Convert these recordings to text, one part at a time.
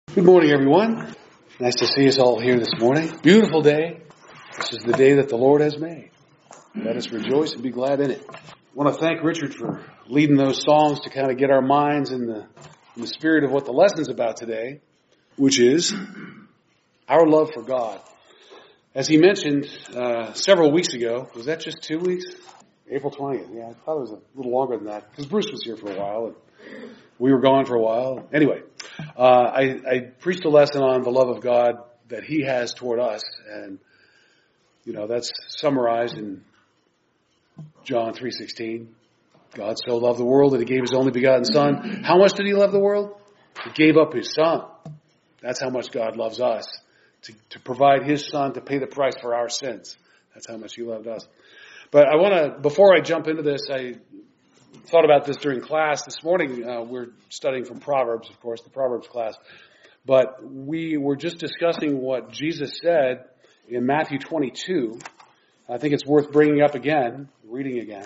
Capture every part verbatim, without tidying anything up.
Good morning, everyone. Nice to see us all here this morning. Beautiful day. This is the day that the Lord has made. Let us rejoice and be glad in it. I want to thank Richard for leading those songs to kind of get our minds in the, in the spirit of what the lesson's about today, which is our love for God. As he mentioned uh, several weeks ago, was that just two weeks? April twentieth. Yeah, I thought it was a little longer than that because Bruce was here for a while and we were gone for a while. Anyway, uh, I, I preached a lesson on the love of God that He has toward us, and you know that's summarized in John three sixteen. God so loved the world that He gave His only begotten Son. How much did He love the world? He gave up His Son. That's how much God loves us, to, to provide His Son to pay the price for our sins. That's how much He loved us. But I want to, before I jump into this, I thought about this during class this morning. Uh, we're studying from Proverbs, of course, the Proverbs class. But we were just discussing what Jesus said in Matthew twenty-two. I think it's worth bringing up again, reading again.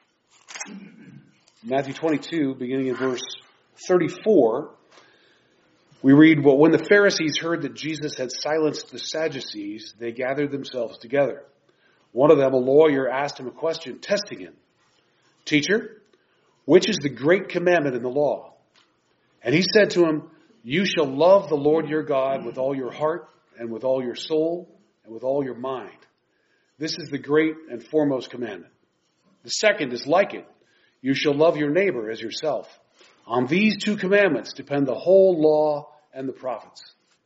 Matthew twenty-two, beginning in verse thirty-four, we read, "Well, when the Pharisees heard that Jesus had silenced the Sadducees, they gathered themselves together. One of them, a lawyer, asked him a question, testing him. 'Teacher, which is the great commandment in the law?' And he said to him, 'You shall love the Lord your God with all your heart and with all your soul and with all your mind. This is the great and foremost commandment. The second is like it. You shall love your neighbor as yourself. On these two commandments depend the whole law and the prophets.'"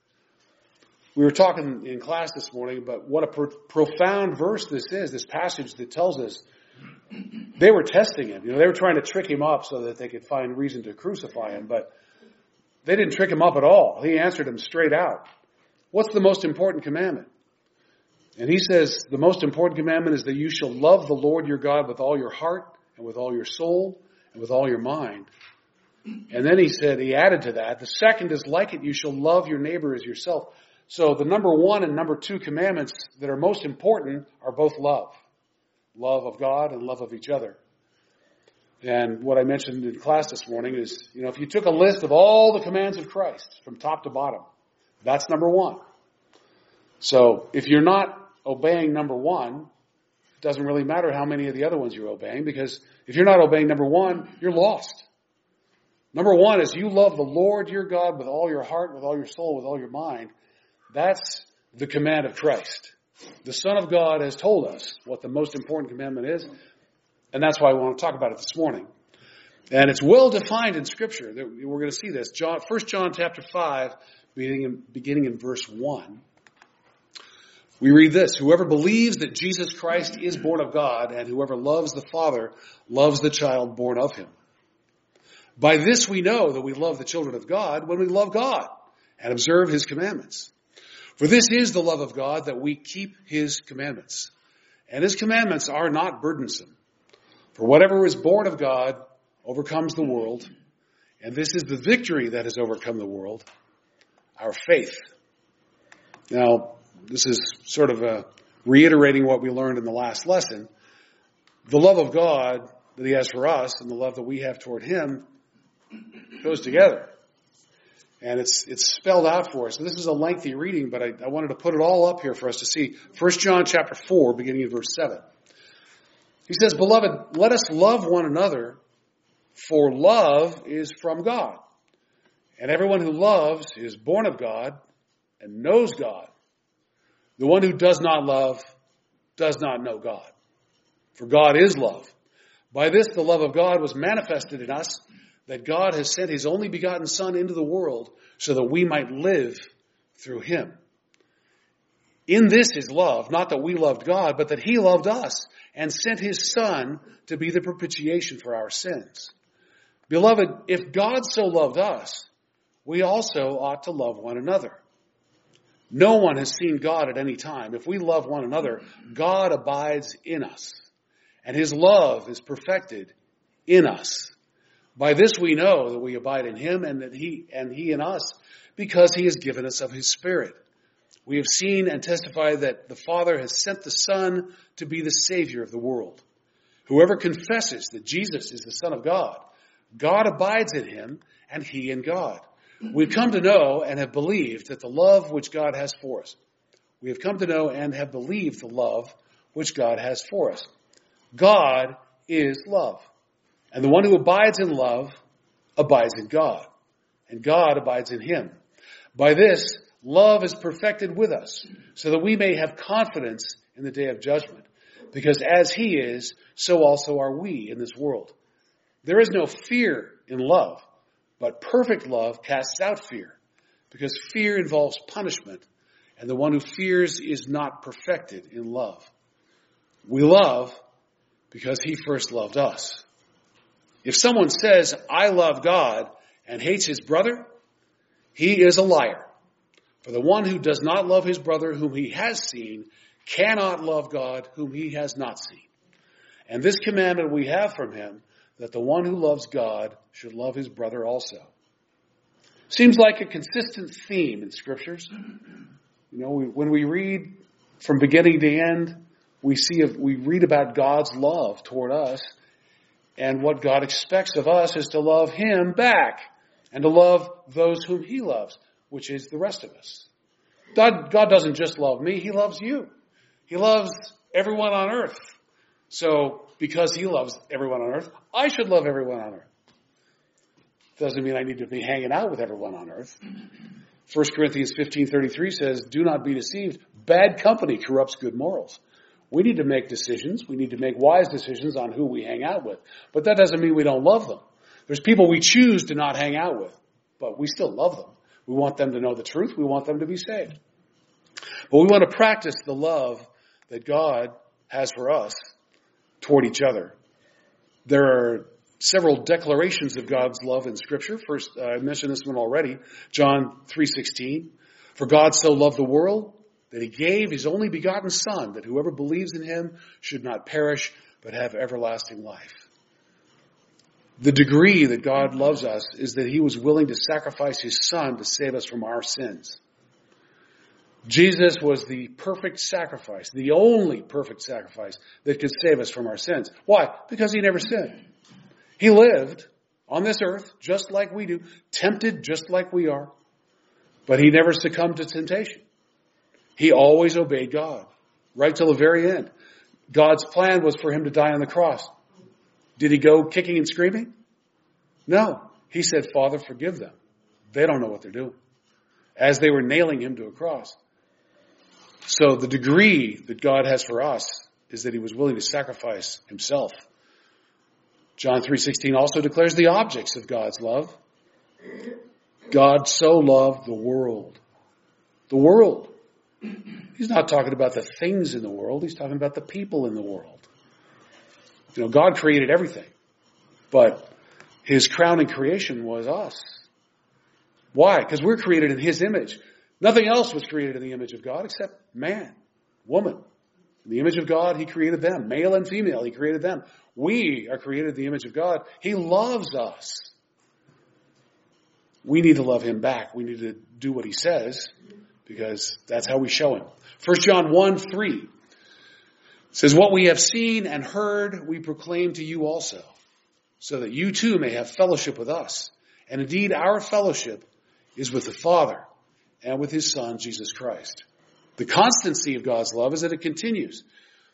We were talking in class this morning about what a pro- profound verse this is, this passage that tells us they were testing him. You know, they were trying to trick him up so that they could find reason to crucify him, but they didn't trick him up at all. He answered them straight out. What's the most important commandment? And he says the most important commandment is that you shall love the Lord your God with all your heart and with all your soul and with all your mind. And then he said, he added to that, the second is like it, you shall love your neighbor as yourself. So the number one and number two commandments that are most important are both love. Love of God and love of each other. And what I mentioned in class this morning is, you know, if you took a list of all the commands of Christ from top to bottom, that's number one. So if you're not obeying number one, it doesn't really matter how many of the other ones you're obeying, because if you're not obeying number one, you're lost. Number one is you love the Lord your God with all your heart, with all your soul, with all your mind. That's the command of Christ. The Son of God has told us what the most important commandment is, and that's why I want to talk about it this morning. And it's well defined in Scripture. We're going to see this. John, First John chapter five, beginning in, beginning in verse one. We read this, "Whoever believes that Jesus Christ is born of God, and whoever loves the Father loves the child born of him. By this we know that we love the children of God, when we love God and observe His commandments. For this is the love of God, that we keep His commandments. And His commandments are not burdensome. For whatever is born of God overcomes the world. And this is the victory that has overcome the world, our faith." Now, this is sort of a reiterating what we learned in the last lesson. The love of God that He has for us and the love that we have toward Him goes together. And it's it's spelled out for us. And this is a lengthy reading, but I, I wanted to put it all up here for us to see. First John chapter four, beginning in verse seven. He says, "Beloved, let us love one another, for love is from God. And everyone who loves is born of God and knows God. The one who does not love does not know God. For God is love. By this the love of God was manifested in us, that God has sent His only begotten Son into the world so that we might live through Him. In this is love, not that we loved God, but that He loved us and sent His Son to be the propitiation for our sins. Beloved, if God so loved us, we also ought to love one another. No one has seen God at any time. If we love one another, God abides in us, and His love is perfected in us. By this we know that we abide in Him and that He and He in us, because He has given us of His Spirit. We have seen and testified that the Father has sent the Son to be the Savior of the world. Whoever confesses that Jesus is the Son of God, God abides in him and he in God. We've come to know and have believed that the love which God has for us. We have come to know and have believed the love which God has for us. God is love. And the one who abides in love abides in God, and God abides in him. By this, love is perfected with us, so that we may have confidence in the day of judgment. Because as he is, so also are we in this world. There is no fear in love, but perfect love casts out fear, because fear involves punishment, and the one who fears is not perfected in love. We love because he first loved us. If someone says, I love God, and hates his brother, he is a liar. For the one who does not love his brother whom he has seen cannot love God whom he has not seen. And this commandment we have from him, that the one who loves God should love his brother also. Seems like a consistent theme in scriptures. You know, we, when we read from beginning to end, we see, we read about God's love toward us, and what God expects of us is to love him back and to love those whom he loves, which is the rest of us. God, God doesn't just love me, he loves you. He loves everyone on earth. So, because he loves everyone on earth, I should love everyone on earth. Doesn't mean I need to be hanging out with everyone on earth. First Corinthians fifteen thirty-three says, do not be deceived. Bad company corrupts good morals. We need to make decisions. We need to make wise decisions on who we hang out with. But that doesn't mean we don't love them. There's people we choose to not hang out with, but we still love them. We want them to know the truth. We want them to be saved. But we want to practice the love that God has for us toward each other. There are several declarations of God's love in Scripture. First, uh, I mentioned this one already, John three sixteen. For God so loved the world that he gave his only begotten Son, that whoever believes in him should not perish, but have everlasting life. The degree that God loves us is that he was willing to sacrifice his Son to save us from our sins. Jesus was the perfect sacrifice, the only perfect sacrifice that could save us from our sins. Why? Because he never sinned. He lived on this earth just like we do, tempted just like we are, but he never succumbed to temptation. He always obeyed God, right till the very end. God's plan was for him to die on the cross. Did he go kicking and screaming? No. He said, Father, forgive them. They don't know what they're doing. As they were nailing him to a cross. So the degree that God has for us is that he was willing to sacrifice himself. John three sixteen also declares the objects of God's love. God so loved the world. The world. He's not talking about the things in the world. He's talking about the people in the world. You know, God created everything. But his crowning creation was us. Why? Because we're created in his image. Nothing else was created in the image of God except man, woman. In the image of God, he created them. Male and female, he created them. We are created in the image of God. He loves us. We need to love him back. We need to do what he says, because that's how we show him. First John one three says, what we have seen and heard, we proclaim to you also, so that you too may have fellowship with us. And indeed, our fellowship is with the Father and with his Son, Jesus Christ. The constancy of God's love is that it continues.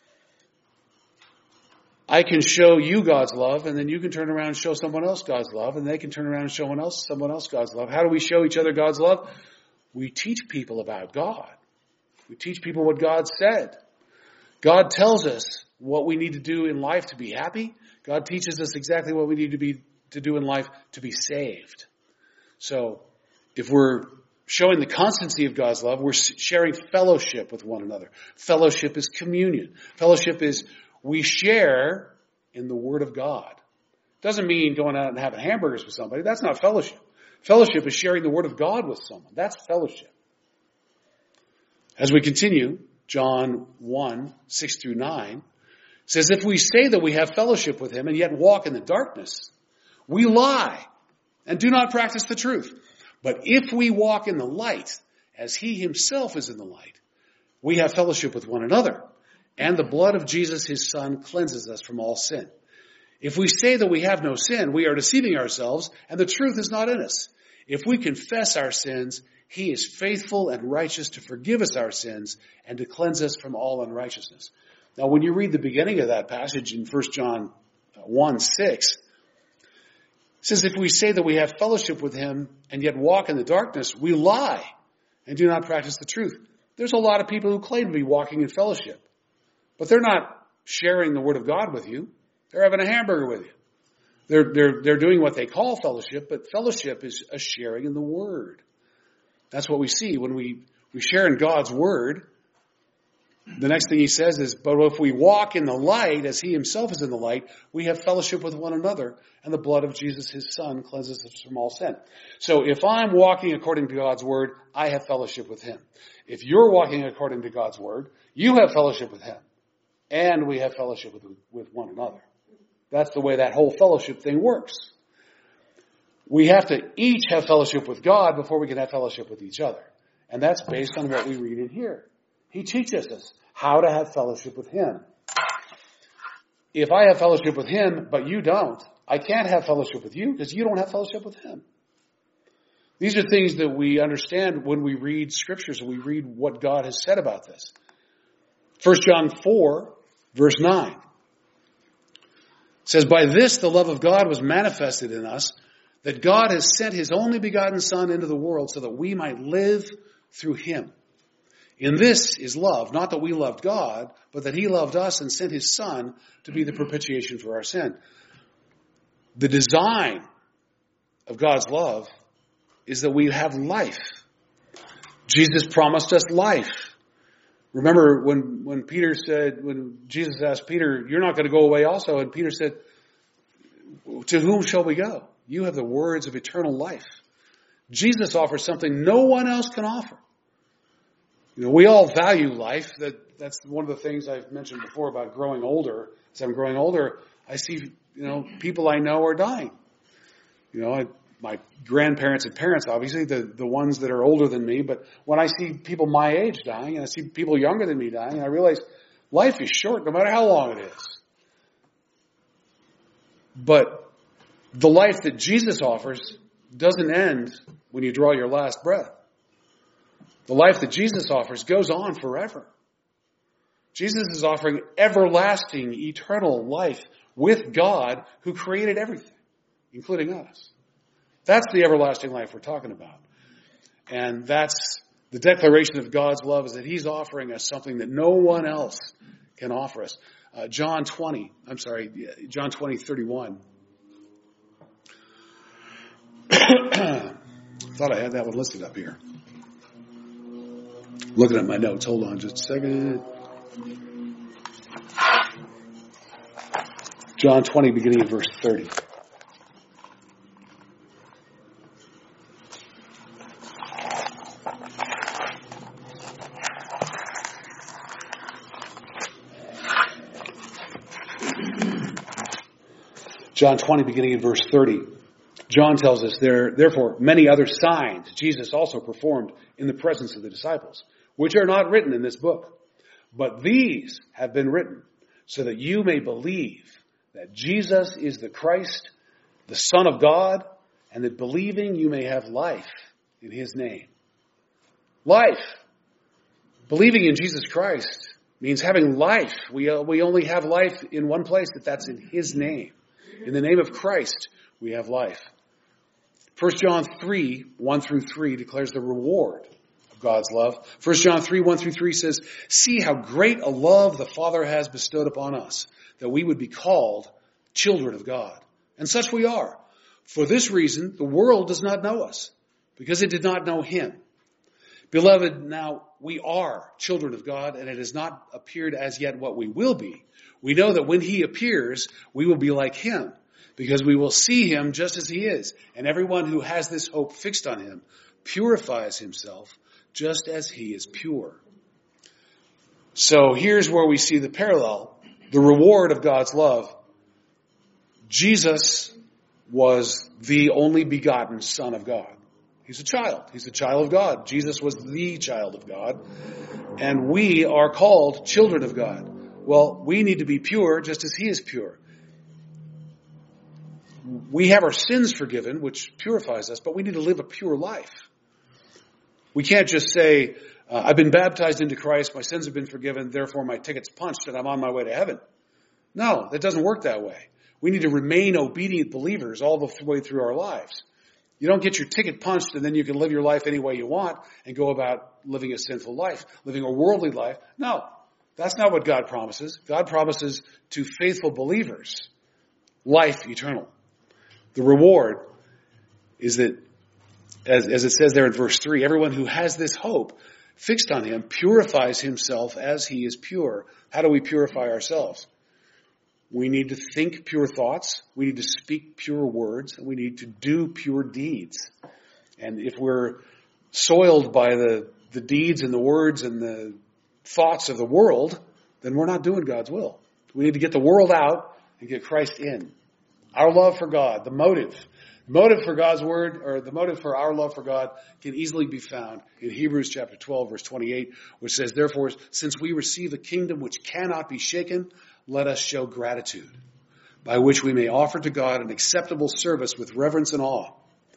I can show you God's love, and then you can turn around and show someone else God's love, and they can turn around and show someone else, someone else God's love. How do we show each other God's love? We teach people about God. We teach people what God said. God tells us what we need to do in life to be happy. God teaches us exactly what we need to be to do in life to be saved. So if we're showing the constancy of God's love, we're sharing fellowship with one another. Fellowship is communion. Fellowship is we share in the Word of God. Doesn't mean going out and having hamburgers with somebody. That's not fellowship. Fellowship is sharing the Word of God with someone. That's fellowship. As we continue, John one, six through nine says, if we say that we have fellowship with him and yet walk in the darkness, we lie and do not practice the truth. But if we walk in the light, as he himself is in the light, we have fellowship with one another. And the blood of Jesus, his Son, cleanses us from all sin. If we say that we have no sin, we are deceiving ourselves, and the truth is not in us. If we confess our sins, he is faithful and righteous to forgive us our sins and to cleanse us from all unrighteousness. Now, when you read the beginning of that passage in First John one six, it says, if we say that we have fellowship with him and yet walk in the darkness, we lie and do not practice the truth. There's a lot of people who claim to be walking in fellowship, but they're not sharing the word of God with you. They're having a hamburger with you. They're, they're, they're doing what they call fellowship, but fellowship is a sharing in the word. That's what we see when we, we share in God's word. The next thing he says is, but if we walk in the light as he himself is in the light, we have fellowship with one another, and the blood of Jesus, his son, cleanses us from all sin. So if I'm walking according to God's word, I have fellowship with him. If you're walking according to God's word, you have fellowship with him. And we have fellowship with, with one another. That's the way that whole fellowship thing works. We have to each have fellowship with God before we can have fellowship with each other. And that's based on what we read in here. He teaches us how to have fellowship with him. If I have fellowship with him, but you don't, I can't have fellowship with you because you don't have fellowship with him. These are things that we understand when we read scriptures and we read what God has said about this. First John four, verse nine. It says, by this the love of God was manifested in us, that God has sent his only begotten Son into the world so that we might live through him. In this is love, not that we loved God, but that he loved us and sent his Son to be the propitiation for our sin. The design of God's love is that we have life. Jesus promised us life. Remember when, when Peter said, when Jesus asked Peter, you're not going to go away also, and Peter said, to whom shall we go? You have the words of eternal life. Jesus offers something no one else can offer. You know, we all value life. That that's one of the things I've mentioned before about growing older. As I'm growing older, I see, you know, people I know are dying. You know, I, my grandparents and parents, obviously, the, the ones that are older than me. But when I see people my age dying, and I see people younger than me dying, I realize life is short no matter how long it is. But the life that Jesus offers doesn't end when you draw your last breath. The life that Jesus offers goes on forever. Jesus is offering everlasting, eternal life with God who created everything, including us. That's the everlasting life we're talking about. And that's the declaration of God's love, is that he's offering us something that no one else can offer us. Uh, John twenty, I'm sorry, John twenty, thirty-one. I thought I had that one listed up here. Looking at my notes. Hold on just a second. John twenty, beginning of verse thirty. John twenty, beginning in verse thirty. John tells us, there, therefore, many other signs Jesus also performed in the presence of the disciples, which are not written in this book. But these have been written so that you may believe that Jesus is the Christ, the Son of God, and that believing you may have life in his name. Life. Believing in Jesus Christ means having life. We, uh, we only have life in one place, that that's in his name. In the name of Christ, we have life. First John three, one through three declares the reward of God's love. First John three, one through three says, see how great a love the Father has bestowed upon us, that we would be called children of God. And such we are. For this reason, the world does not know us, because it did not know him. Beloved, now we are children of God, and it has not appeared as yet what we will be. We know that when he appears, we will be like him, because we will see him just as he is. And everyone who has this hope fixed on him purifies himself just as he is pure. So here's where we see the parallel, the reward of God's love. Jesus was the only begotten Son of God. He's a child. He's a child of God. Jesus was the child of God. And we are called children of God. Well, we need to be pure just as he is pure. we have our sins forgiven, which purifies us, but we need to live a pure life. We can't just say, uh, I've been baptized into Christ, my sins have been forgiven, therefore my ticket's punched and I'm on my way to heaven. No, that doesn't work that way. We need to remain obedient believers all the way through our lives. You don't get your ticket punched and then you can live your life any way you want and go about living a sinful life, living a worldly life. No, that's not what God promises. God promises to faithful believers life eternal. The reward is that, as, as it says there in verse three, everyone who has this hope fixed on him purifies himself as he is pure. How do we purify ourselves? We need to think pure thoughts. We need to speak pure words. And we need to do pure deeds. And if we're soiled by the, the deeds and the words and the thoughts of the world, then we're not doing God's will. We need to get the world out and get Christ in. Our love for God, the motive, motive for God's word, or the motive for our love for God can easily be found in Hebrews chapter twelve, verse twenty-eight, which says, therefore, since we receive a kingdom which cannot be shaken, let us show gratitude, by which we may offer to God an acceptable service with reverence and awe.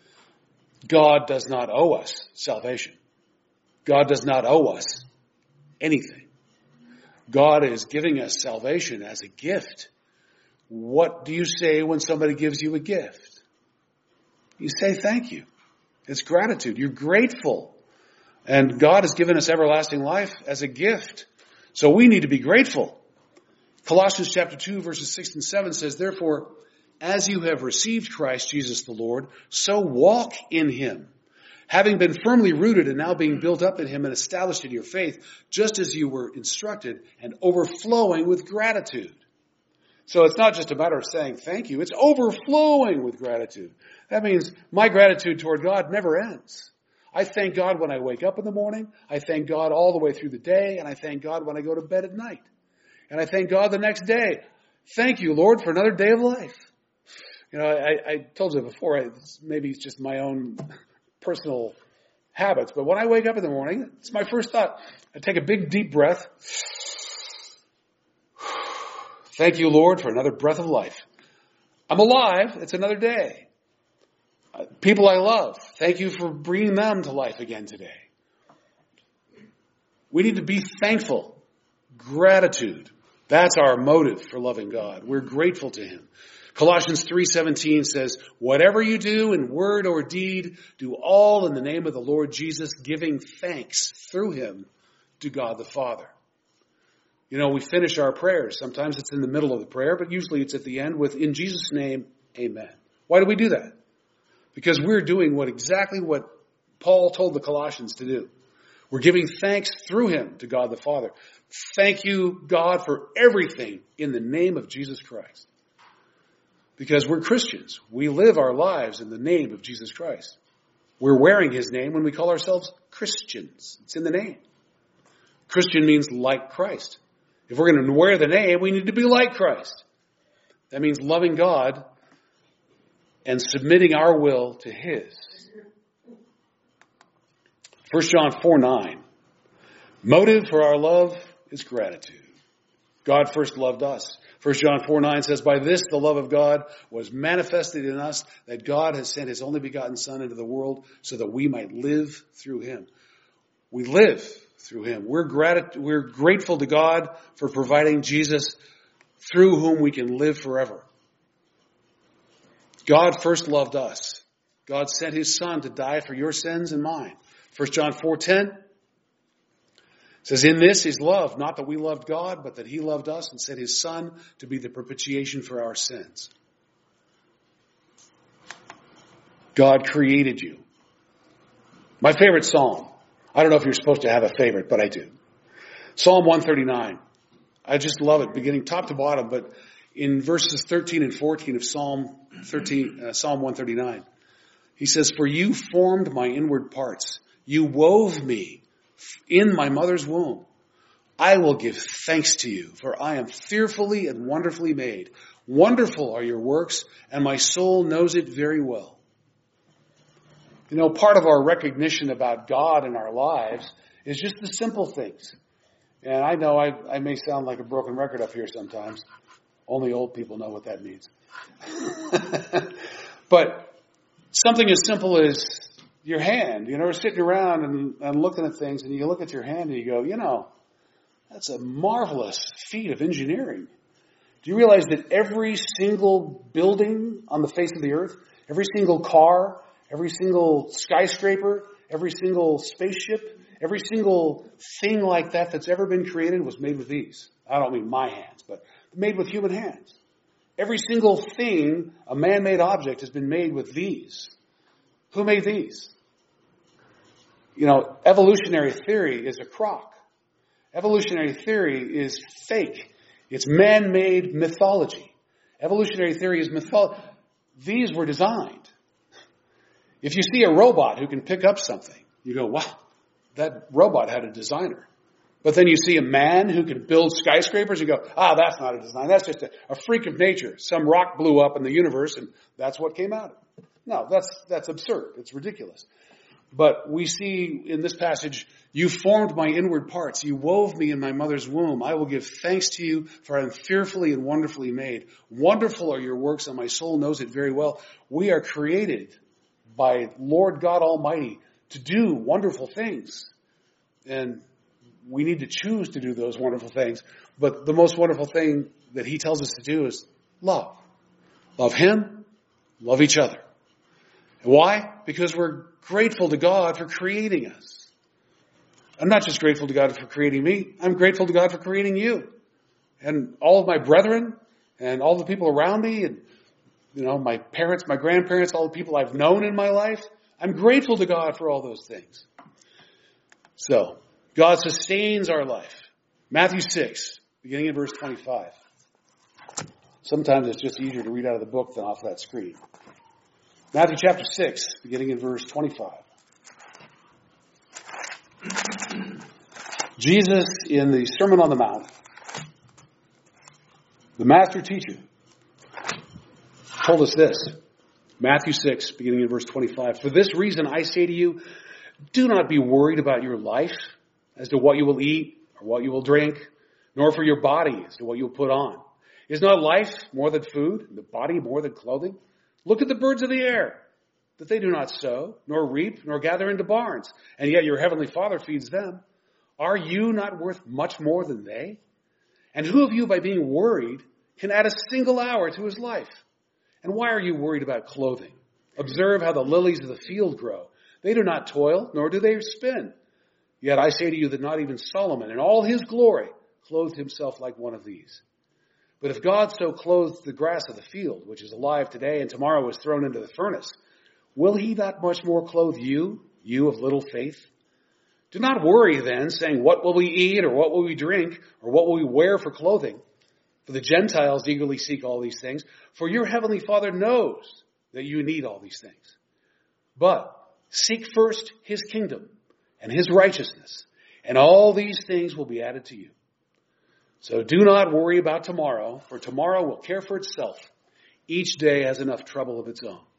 God does not owe us salvation. God does not owe us anything. God is giving us salvation as a gift. What do you say when somebody gives you a gift? You say thank you. It's gratitude. You're grateful. And God has given us everlasting life as a gift. So we need to be grateful. Colossians chapter two, verses six and seven says, therefore, as you have received Christ Jesus the Lord, so walk in him, having been firmly rooted and now being built up in him and established in your faith, just as you were instructed, and overflowing with gratitude. So it's not just a matter of saying thank you. It's overflowing with gratitude. That means my gratitude toward God never ends. I thank God when I wake up in the morning. I thank God all the way through the day. And I thank God when I go to bed at night. And I thank God the next day. Thank you, Lord, for another day of life. You know, I, I told you before, I, maybe it's just my own personal habits. But when I wake up in the morning, it's my first thought. I take a big, deep breath. Thank you, Lord, for another breath of life. I'm alive. It's another day. Uh, people I love, thank you for bringing them to life again today. We need to be thankful. Gratitude. That's our motive for loving God. We're grateful to him. Colossians three seventeen says, whatever you do in word or deed, do all in the name of the Lord Jesus, giving thanks through him to God the Father. You know, we finish our prayers. Sometimes it's in the middle of the prayer, but usually it's at the end with, in Jesus' name, amen. Why do we do that? Because we're doing what exactly what Paul told the Colossians to do. We're giving thanks through him to God the Father. Thank you, God, for everything in the name of Jesus Christ. Because we're Christians. We live our lives in the name of Jesus Christ. We're wearing his name when we call ourselves Christians. It's in the name. Christian means like Christ. If we're going to wear the name, we need to be like Christ. That means loving God and submitting our will to his. First John four nine. Motive for our love is gratitude. God first loved us. First John four nine says, by this the love of God was manifested in us, that God has sent his only begotten Son into the world so that we might live through him. We live through him. We're, grat- we're grateful to God for providing Jesus through whom we can live forever. God first loved us. God sent his Son to die for your sins and mine. First John four ten says, in this is love, not that we loved God, but that he loved us and sent his Son to be the propitiation for our sins. God created you. My favorite psalm. I don't know if you're supposed to have a favorite, but I do. Psalm one thirty-nine. I just love it, beginning top to bottom, but in verses thirteen and fourteen of Psalm thirteen, uh, Psalm one thirty-nine, he says, for you formed my inward parts. You wove me in my mother's womb. I will give thanks to you, for I am fearfully and wonderfully made. Wonderful are your works, and my soul knows it very well. You know, part of our recognition about God in our lives is just the simple things. And I know I, I may sound like a broken record up here sometimes. Only old people know what that means. But something as simple as your hand, you know, we're sitting around and, and looking at things, and you look at your hand and you go, you know, that's a marvelous feat of engineering. Do you realize that every single building on the face of the earth, every single car, every single skyscraper, every single spaceship, every single thing like that that's ever been created was made with these? I don't mean my hands, but made with human hands. Every single thing, a man-made object, has been made with these. Who made these? You know, evolutionary theory is a crock. Evolutionary theory is fake. It's man-made mythology. Evolutionary theory is mythology. These were designed. If you see a robot who can pick up something, you go, wow, that robot had a designer. But then you see a man who can build skyscrapers, you go, ah, that's not a design. That's just a, a freak of nature. Some rock blew up in the universe and that's what came out of it. No, that's, that's absurd. It's ridiculous. But we see in this passage, you formed my inward parts. You wove me in my mother's womb. I will give thanks to you, for I am fearfully and wonderfully made. Wonderful are your works, and my soul knows it very well. We are created by Lord God Almighty to do wonderful things. And we need to choose to do those wonderful things. But the most wonderful thing that he tells us to do is love. Love him, love each other. And why? Because we're grateful to God for creating us. I'm not just grateful to God for creating me. I'm grateful to God for creating you. And all of my brethren and all the people around me and, you know, my parents, my grandparents, all the people I've known in my life. I'm grateful to God for all those things. So, God sustains our life. Matthew six, beginning in verse twenty-five. Sometimes it's just easier to read out of the book than off that screen. Matthew chapter six, beginning in verse twenty-five. Jesus, in the Sermon on the Mount, the master teacher, told us this. Matthew six, beginning in verse twenty-five. For this reason I say to you, do not be worried about your life as to what you will eat or what you will drink, nor for your body as to what you will put on. Is not life more than food, and the body more than clothing? Look at the birds of the air, that they do not sow, nor reap, nor gather into barns, and yet your heavenly Father feeds them. Are you not worth much more than they? And who of you, by being worried, can add a single hour to his life? And why are you worried about clothing? Observe how the lilies of the field grow. They do not toil, nor do they spin. Yet I say to you that not even Solomon in all his glory clothed himself like one of these. But if God so clothes the grass of the field, which is alive today and tomorrow is thrown into the furnace, will he not much more clothe you, you of little faith? Do not worry then, saying, what will we eat, or what will we drink, or what will we wear for clothing? For the Gentiles eagerly seek all these things, for your heavenly Father knows that you need all these things. But seek first his kingdom and his righteousness, and all these things will be added to you. So do not worry about tomorrow, for tomorrow will care for itself. Each day has enough trouble of its own.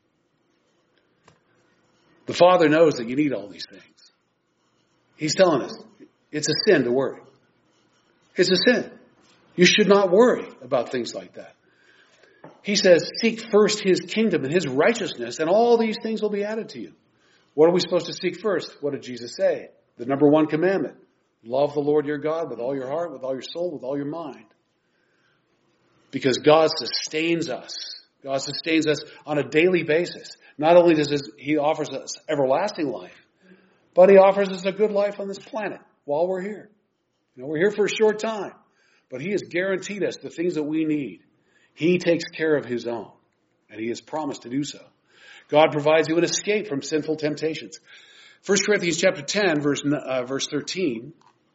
The Father knows that you need all these things. He's telling us it's a sin to worry. It's a sin. You should not worry about things like that. He says, seek first his kingdom and his righteousness, and all these things will be added to you. What are we supposed to seek first? What did Jesus say? The number one commandment. Love the Lord your God with all your heart, with all your soul, with all your mind. Because God sustains us. God sustains us on a daily basis. Not only does his, he offers us everlasting life, but he offers us a good life on this planet while we're here. You know, we're here for a short time, but he has guaranteed us the things that we need. He takes care of his own, and he has promised to do so. God provides you an escape from sinful temptations. First Corinthians chapter ten, verse, uh, verse thirteen.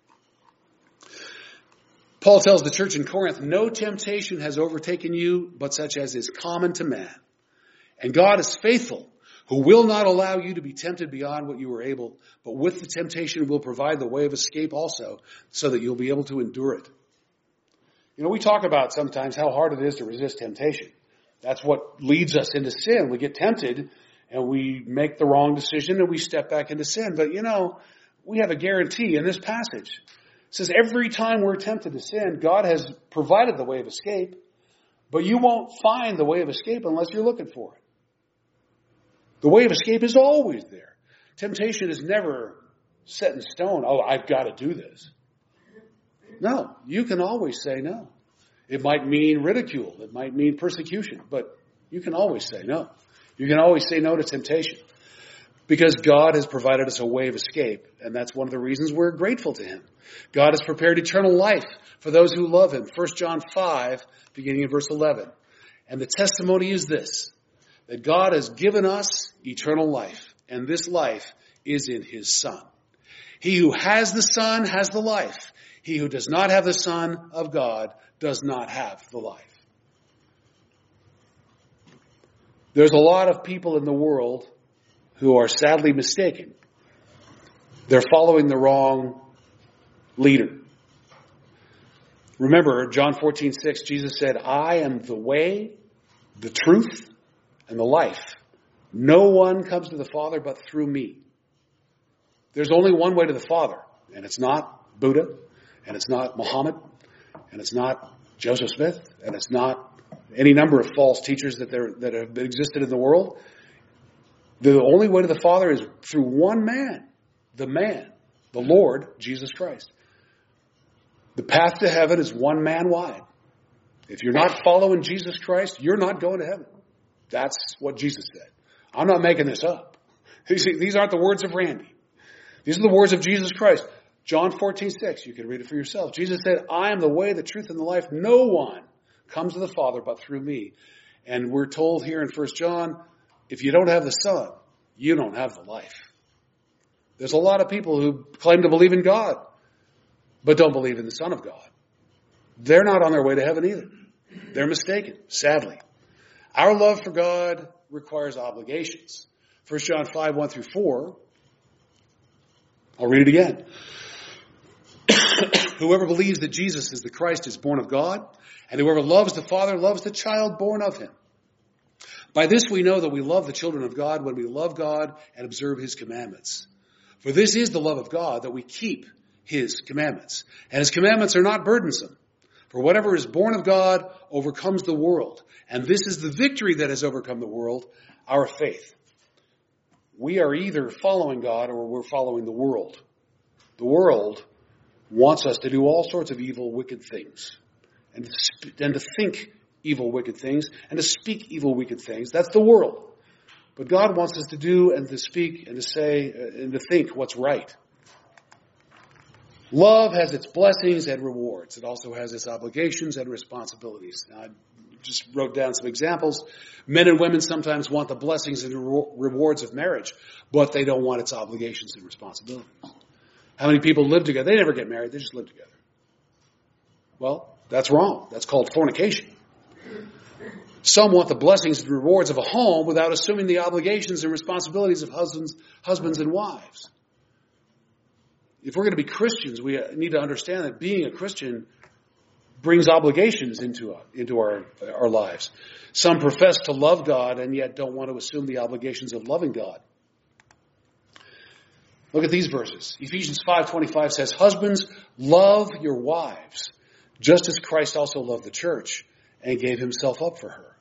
Paul tells the church in Corinth, no temptation has overtaken you, but such as is common to man. And God is faithful, who will not allow you to be tempted beyond what you are able, but with the temptation will provide the way of escape also, so that you'll be able to endure it. You know, we talk about sometimes how hard it is to resist temptation. That's what leads us into sin. We get tempted and we make the wrong decision and we step back into sin. But you know, we have a guarantee in this passage. It says every time we're tempted to sin, God has provided the way of escape. But you won't find the way of escape unless you're looking for it. The way of escape is always there. Temptation is never set in stone. Oh, I've got to do this. No, you can always say no. It might mean ridicule. It might mean persecution. But you can always say no. You can always say no to temptation. Because God has provided us a way of escape. And that's one of the reasons we're grateful to Him. God has prepared eternal life for those who love Him. First John five, beginning in verse eleven. And the testimony is this, that God has given us eternal life. And this life is in His Son. He who has the Son has the life. He who does not have the Son of God does not have the life. There's a lot of people in the world who are sadly mistaken. They're following the wrong leader. Remember, John fourteen six, Jesus said, I am the way, the truth, and the life. No one comes to the Father but through me. There's only one way to the Father, and it's not Buddha, and it's not Muhammad, and it's not Joseph Smith, and it's not any number of false teachers that there that have existed in the world. The only way to the Father is through one man, the man, the Lord, Jesus Christ. The path to heaven is one man wide. If you're not following Jesus Christ, you're not going to heaven. That's what Jesus said. I'm not making this up. These aren't the words of Randy. These are the words of Jesus Christ. John fourteen six, you can read it for yourself. Jesus said, I am the way, the truth, and the life. No one comes to the Father but through me. And we're told here in First John, if you don't have the Son, you don't have the life. There's a lot of people who claim to believe in God, but don't believe in the Son of God. They're not on their way to heaven either. They're mistaken, sadly. Our love for God requires obligations. First John five, one through four. I'll read it again. Whoever believes that Jesus is the Christ is born of God, and whoever loves the Father loves the child born of Him. By this we know that we love the children of God when we love God and observe His commandments. For this is the love of God, that we keep His commandments. And His commandments are not burdensome. For whatever is born of God overcomes the world. And this is the victory that has overcome the world, our faith. We are either following God or we're following the world. The world wants us to do all sorts of evil, wicked things. And to, sp- and to think evil, wicked things. And to speak evil, wicked things. That's the world. But God wants us to do and to speak and to say uh, and to think what's right. Love has its blessings and rewards. It also has its obligations and responsibilities. Now, I just wrote down some examples. Men and women sometimes want the blessings and rewards of marriage, but they don't want its obligations and responsibilities. How many people live together? They never get married. They just live together. Well, that's wrong. That's called fornication. Some want the blessings and rewards of a home without assuming the obligations and responsibilities of husbands, husbands and wives. If we're going to be Christians, we need to understand that being a Christian brings obligations into, uh, into our, our lives. Some profess to love God and yet don't want to assume the obligations of loving God. Look at these verses. Ephesians five twenty-five says, husbands, love your wives, just as Christ also loved the church and gave himself up for her.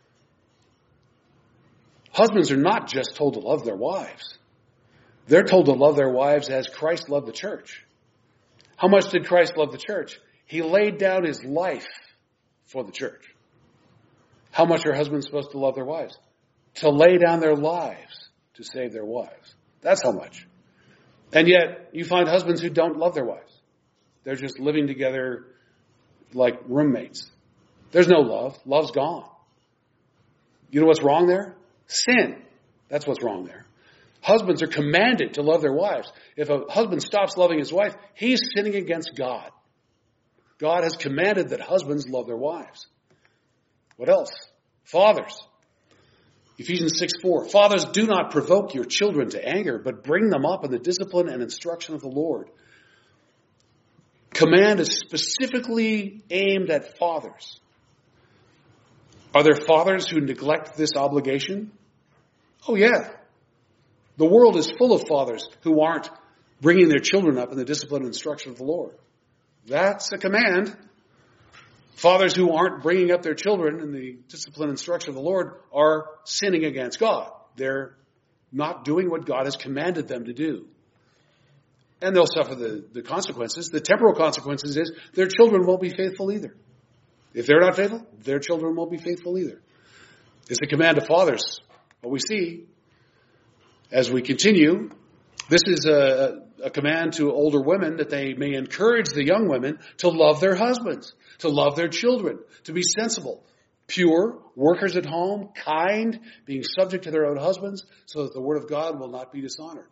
Husbands are not just told to love their wives. They're told to love their wives as Christ loved the church. How much did Christ love the church? He laid down his life for the church. How much are husbands supposed to love their wives? To lay down their lives to save their wives. That's how much. And yet, you find husbands who don't love their wives. They're just living together like roommates. There's no love. Love's gone. You know what's wrong there? Sin. That's what's wrong there. Husbands are commanded to love their wives. If a husband stops loving his wife, he's sinning against God. God has commanded that husbands love their wives. What else? Fathers. Ephesians six four. Fathers, do not provoke your children to anger, but bring them up in the discipline and instruction of the Lord. Command is specifically aimed at fathers. Are there fathers who neglect this obligation? Oh, yeah. The world is full of fathers who aren't bringing their children up in the discipline and instruction of the Lord. That's a command. Fathers who aren't bringing up their children in the discipline and instruction of the Lord are sinning against God. They're not doing what God has commanded them to do. And they'll suffer the, the consequences. The temporal consequences is their children won't be faithful either. If they're not faithful, their children won't be faithful either. It's the command of fathers. What we see as we continue, this is a, a command to older women that they may encourage the young women to love their husbands, to love their children, to be sensible, pure, workers at home, kind, being subject to their own husbands, so that the word of God will not be dishonored.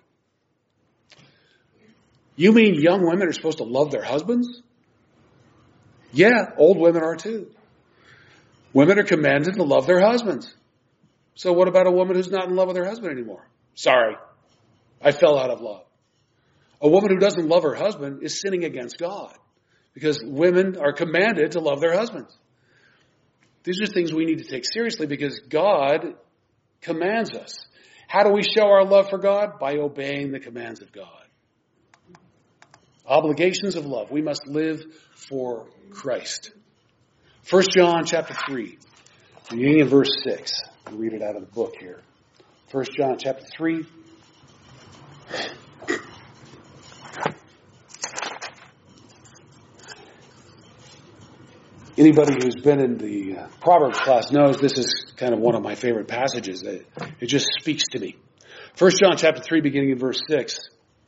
You mean young women are supposed to love their husbands? Yeah, old women are too. Women are commanded to love their husbands. So what about a woman who's not in love with her husband anymore? Sorry, I fell out of love. A woman who doesn't love her husband is sinning against God, because women are commanded to love their husbands. These are things we need to take seriously because God commands us. How do we show our love for God? By obeying the commands of God. Obligations of love. We must live for Christ. First John chapter three, beginning in verse six. I'll read it out of the book here. First John chapter three. Anybody who's been in the uh, Proverbs class knows this is kind of one of my favorite passages. It, it just speaks to me. First John chapter three, beginning in verse six.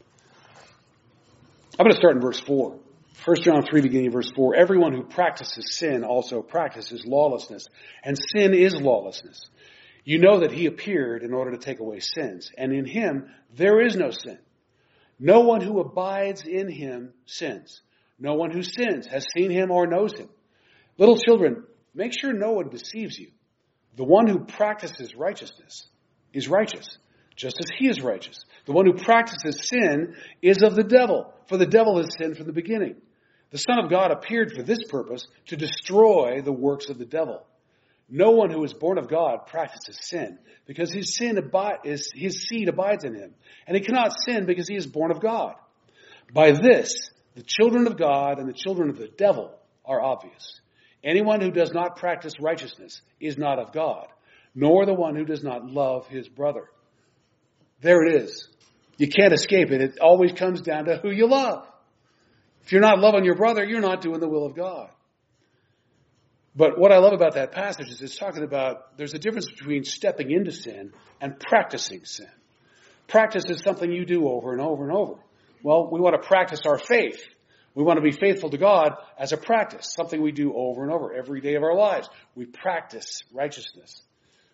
I'm going to start in verse four. First John three, beginning in verse four. Everyone who practices sin also practices lawlessness, and sin is lawlessness. You know that he appeared in order to take away sins, and in him there is no sin. No one who abides in him sins. No one who sins has seen him or knows him. Little children, make sure no one deceives you. The one who practices righteousness is righteous, just as he is righteous. The one who practices sin is of the devil, for the devil has sinned from the beginning. The Son of God appeared for this purpose, to destroy the works of the devil. No one who is born of God practices sin, because his sin abi- is, his seed abides in him, and he cannot sin because he is born of God. By this, the children of God and the children of the devil are obvious. Anyone who does not practice righteousness is not of God, nor the one who does not love his brother. There it is. You can't escape it. It always comes down to who you love. If you're not loving your brother, you're not doing the will of God. But what I love about that passage is it's talking about there's a difference between stepping into sin and practicing sin. Practice is something you do over and over and over. Well, we want to practice our faith. We want to be faithful to God as a practice, something we do over and over every day of our lives. We practice righteousness.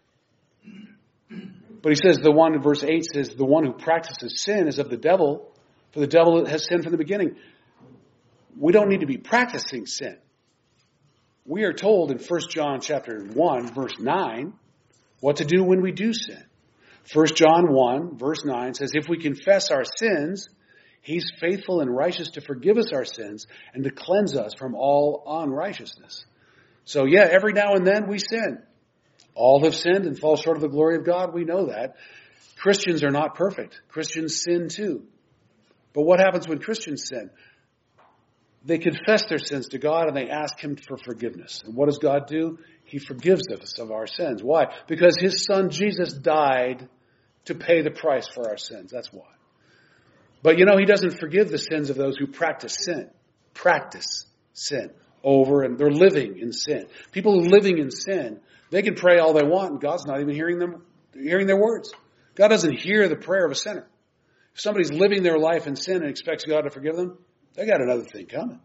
But he says, the one in verse eight says, the one who practices sin is of the devil, for the devil has sinned from the beginning. We don't need to be practicing sin. We are told in First John chapter one, verse nine, what to do when we do sin. First John one, verse nine says, if we confess our sins, he's faithful and righteous to forgive us our sins and to cleanse us from all unrighteousness. So yeah, every now and then we sin. All have sinned and fall short of the glory of God. We know that. Christians are not perfect. Christians sin too. But what happens when Christians sin? They confess their sins to God and they ask him for forgiveness. And what does God do? He forgives us of our sins. Why? Because his son Jesus died to pay the price for our sins. That's why. But you know, he doesn't forgive the sins of those who practice sin. Practice sin over, and they're living in sin. People who are living in sin, they can pray all they want and God's not even hearing them, hearing their words. God doesn't hear the prayer of a sinner. If somebody's living their life in sin and expects God to forgive them, they got another thing coming.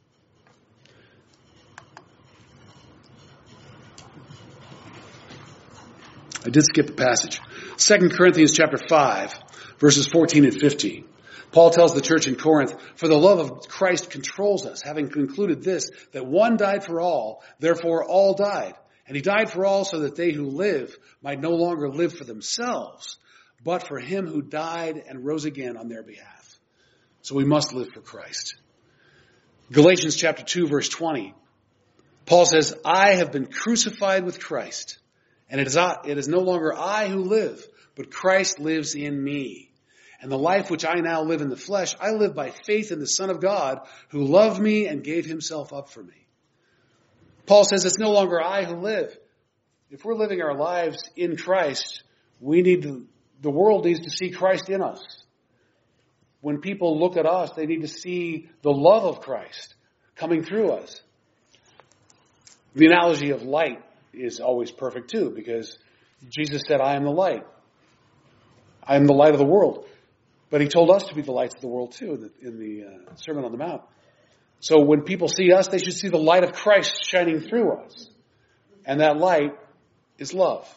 I did skip a passage. Second Corinthians chapter five, verses fourteen and fifteen. Paul tells the church in Corinth, for the love of Christ controls us, having concluded this, that one died for all, therefore all died. And he died for all so that they who live might no longer live for themselves, but for him who died and rose again on their behalf. So we must live for Christ. Galatians chapter two, verse twenty. Paul says, I have been crucified with Christ, and it is, I, it is no longer I who live, but Christ lives in me. And the life which I now live in the flesh, I live by faith in the Son of God, who loved me and gave himself up for me. Paul says it's no longer I who live. If we're living our lives in Christ, we need to, the world needs to see Christ in us. When people look at us, they need to see the love of Christ coming through us. The analogy of light is always perfect too, because Jesus said, I am the light. I am the light of the world. But he told us to be the lights of the world too in the, in the uh, Sermon on the Mount. So when people see us, they should see the light of Christ shining through us. And that light is love.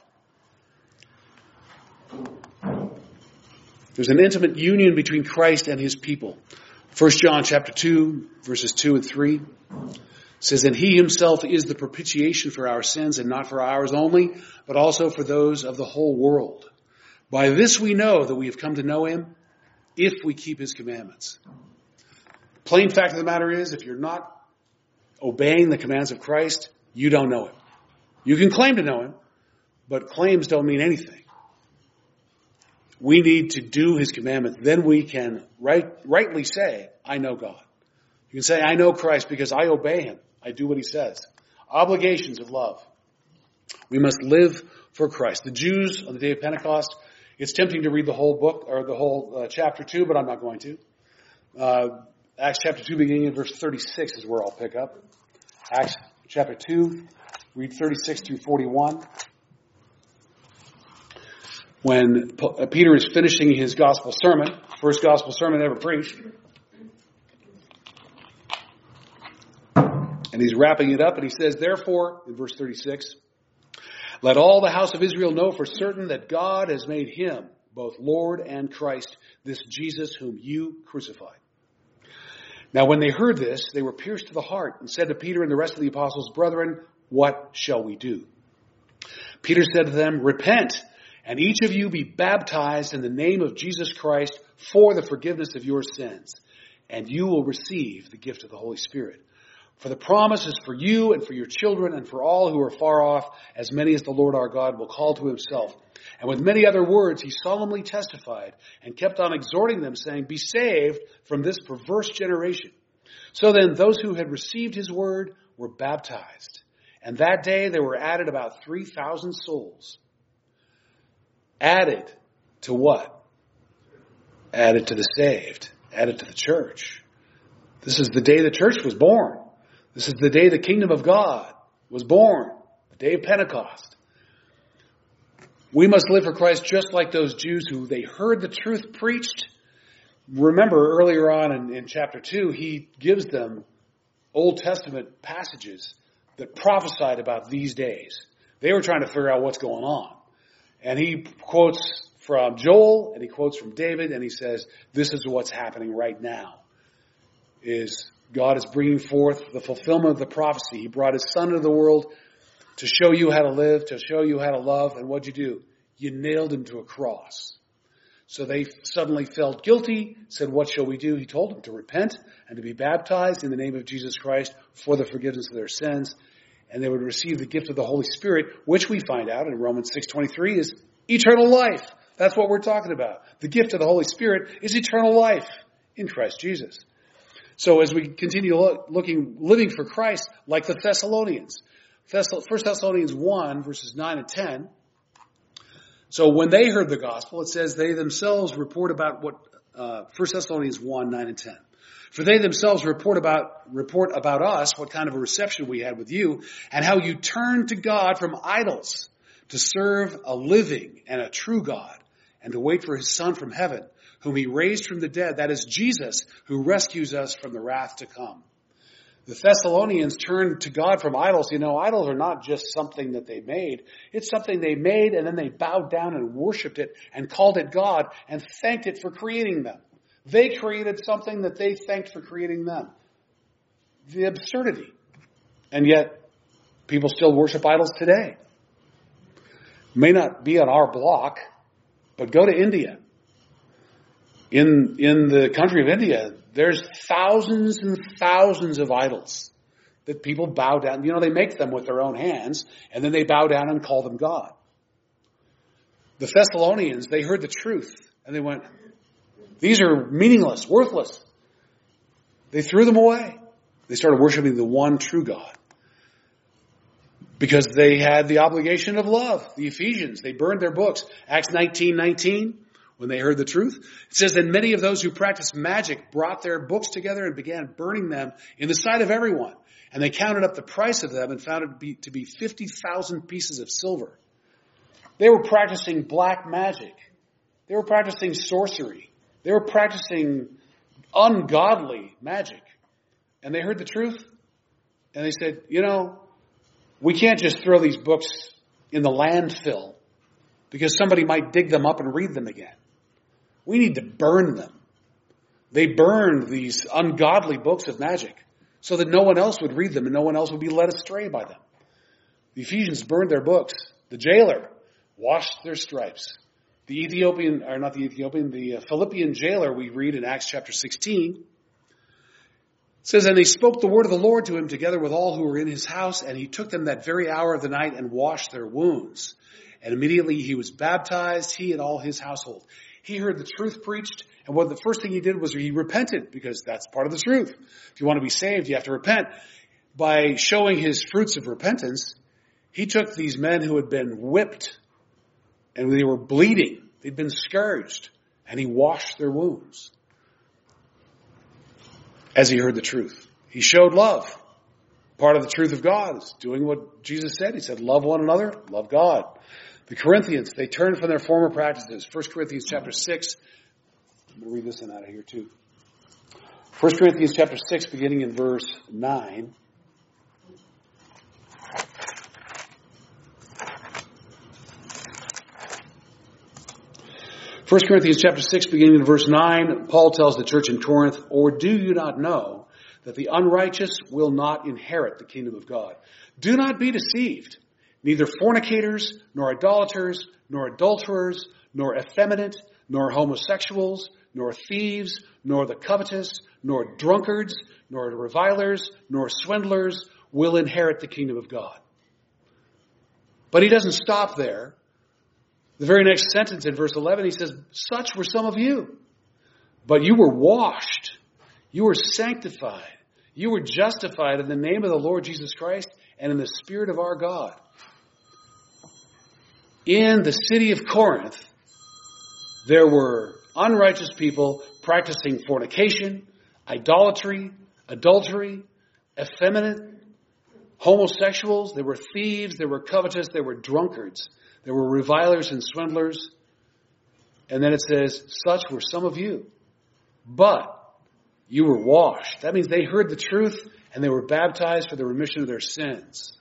There's an intimate union between Christ and his people. First John chapter two, verses two and three says, and he himself is the propitiation for our sins, and not for ours only, but also for those of the whole world. By this we know that we have come to know him, if we keep his commandments. Plain fact of the matter is, if you're not obeying the commands of Christ, you don't know him. You can claim to know him, but claims don't mean anything. We need to do his commandments. Then we can right, rightly say, I know God. You can say, I know Christ because I obey him. I do what he says. Obligations of love. We must live for Christ. The Jews on the day of Pentecost, it's tempting to read the whole book or the whole uh, chapter two, but I'm not going to. Uh, Acts chapter two, beginning in verse thirty-six is where I'll pick up. Acts chapter two, read thirty-six through forty-one. When P- Peter is finishing his gospel sermon, first gospel sermon ever preached, and he's wrapping it up, and he says, therefore, in verse thirty-six, let all the house of Israel know for certain that God has made him, both Lord and Christ, this Jesus whom you crucified. Now when they heard this, they were pierced to the heart and said to Peter and the rest of the apostles, brethren, what shall we do? Peter said to them, repent, and each of you be baptized in the name of Jesus Christ for the forgiveness of your sins, and you will receive the gift of the Holy Spirit. For the promise is for you and for your children and for all who are far off, as many as the Lord our God will call to himself. And with many other words he solemnly testified and kept on exhorting them, saying, be saved from this perverse generation. So then those who had received his word were baptized. And that day there were added about three thousand souls. Added to what? Added to the saved. Added to the church. This is the day the church was born. This is the day the kingdom of God was born. The day of Pentecost. We must live for Christ just like those Jews who they heard the truth preached. Remember earlier on in, in chapter two, he gives them Old Testament passages that prophesied about these days. They were trying to figure out what's going on. And he quotes from Joel and he quotes from David and he says, this is what's happening right now. Is God is bringing forth the fulfillment of the prophecy. He brought his son into the world to show you how to live, to show you how to love. And what'd you do? You nailed him to a cross. So they suddenly felt guilty, said, what shall we do? He told them to repent and to be baptized in the name of Jesus Christ for the forgiveness of their sins. And they would receive the gift of the Holy Spirit, which we find out in Romans six twenty-three is eternal life. That's what we're talking about. The gift of the Holy Spirit is eternal life in Christ Jesus. So as we continue look, looking, living for Christ, like the Thessalonians, First Thessalonians one, verses nine and ten. So when they heard the gospel, it says they themselves report about what, uh, First Thessalonians one, nine and ten. For they themselves report about, report about us, what kind of a reception we had with you, and how you turned to God from idols to serve a living and a true God, and to wait for his Son from heaven, whom he raised from the dead, that is Jesus, who rescues us from the wrath to come. The Thessalonians turned to God from idols. You know, idols are not just something that they made. It's something they made and then they bowed down and worshiped it and called it God and thanked it for creating them. They created something that they thanked for creating them. The absurdity. And yet, people still worship idols today. May not be on our block, but go to India. In, in the country of India, there's thousands and thousands of idols that people bow down. You know, they make them with their own hands, and then they bow down and call them God. The Thessalonians, they heard the truth, and they went, these are meaningless, worthless. They threw them away. They started worshiping the one true God. Because they had the obligation of love. The Ephesians, they burned their books. Acts nineteen nineteen, when they heard the truth. It says, and many of those who practiced magic brought their books together and began burning them in the sight of everyone. And they counted up the price of them and found it to be, to be fifty thousand pieces of silver. They were practicing black magic. They were practicing sorcery. They were practicing ungodly magic. And they heard the truth. And they said, you know, we can't just throw these books in the landfill because somebody might dig them up and read them again. We need to burn them. They burned these ungodly books of magic so that no one else would read them and no one else would be led astray by them. The Ephesians burned their books. The jailer washed their stripes. The Ethiopian, or not the Ethiopian, the Philippian jailer we read in Acts chapter sixteen, it says, and they spoke the word of the Lord to him together with all who were in his house, and he took them that very hour of the night and washed their wounds. And immediately he was baptized, he and all his household. He heard the truth preached, and what the first thing he did was he repented, because that's part of the truth. If you want to be saved, you have to repent. By showing his fruits of repentance, he took these men who had been whipped, and they were bleeding, they'd been scourged, and he washed their wounds. As he heard the truth. He showed love. Part of the truth of God is doing what Jesus said. He said, love one another, love God. The Corinthians, they turned from their former practices. First Corinthians chapter six. I'm going to read this one out of here too. First Corinthians chapter six, beginning in verse nine. First Corinthians chapter six, beginning in verse nine, Paul tells the church in Corinth, or do you not know that the unrighteous will not inherit the kingdom of God? Do not be deceived. Neither fornicators, nor idolaters, nor adulterers, nor effeminate, nor homosexuals, nor thieves, nor the covetous, nor drunkards, nor revilers, nor swindlers will inherit the kingdom of God. But he doesn't stop there. The very next sentence in verse eleven, he says, such were some of you, but you were washed, you were sanctified, you were justified in the name of the Lord Jesus Christ and in the Spirit of our God. In the city of Corinth, there were unrighteous people practicing fornication, idolatry, adultery, effeminate, homosexuals. There were thieves, there were covetous, there were drunkards. There were revilers and swindlers. And then it says, such were some of you. But you were washed. That means they heard the truth and they were baptized for the remission of their sins.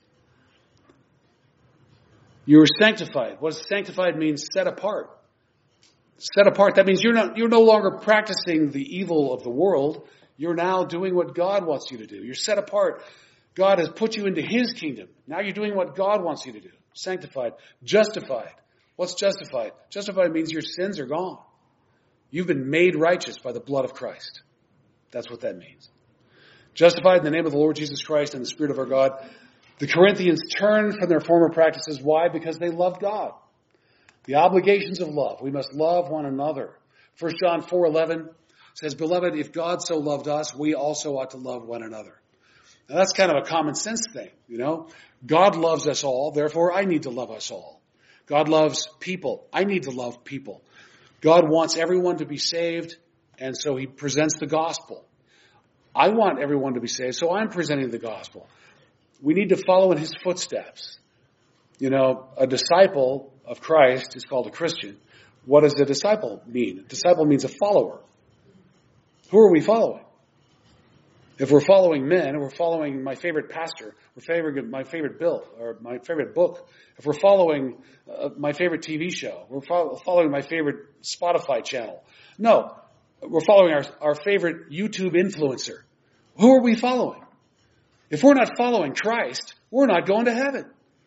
You were sanctified. What does sanctified mean? Set apart. Set apart. That means you're not, you're no longer practicing the evil of the world. You're now doing what God wants you to do. You're set apart. God has put you into his kingdom. Now you're doing what God wants you to do. Sanctified. Justified. What's justified? Justified means your sins are gone. You've been made righteous by the blood of Christ. That's what that means. Justified in the name of the Lord Jesus Christ and the Spirit of our God. The Corinthians turned from their former practices. Why? Because they loved God. The obligations of love. We must love one another. First John four eleven says, beloved, if God so loved us, we also ought to love one another. Now that's kind of a common sense thing, you know. God loves us all, therefore I need to love us all. God loves people. I need to love people. God wants everyone to be saved, and so he presents the gospel. I want everyone to be saved, so I'm presenting the gospel. We need to follow in his footsteps. You know, a disciple of Christ is called a Christian. What does a disciple mean? A disciple means a follower. Who are we following? If we're following men, or we're following my favorite pastor, or favorite, my favorite bill, or my favorite book, if we're following uh, my favorite T V show, we're fo- following my favorite Spotify channel. No, we're following our, our favorite YouTube influencer. Who are we following? If we're not following Christ, we're not going to heaven.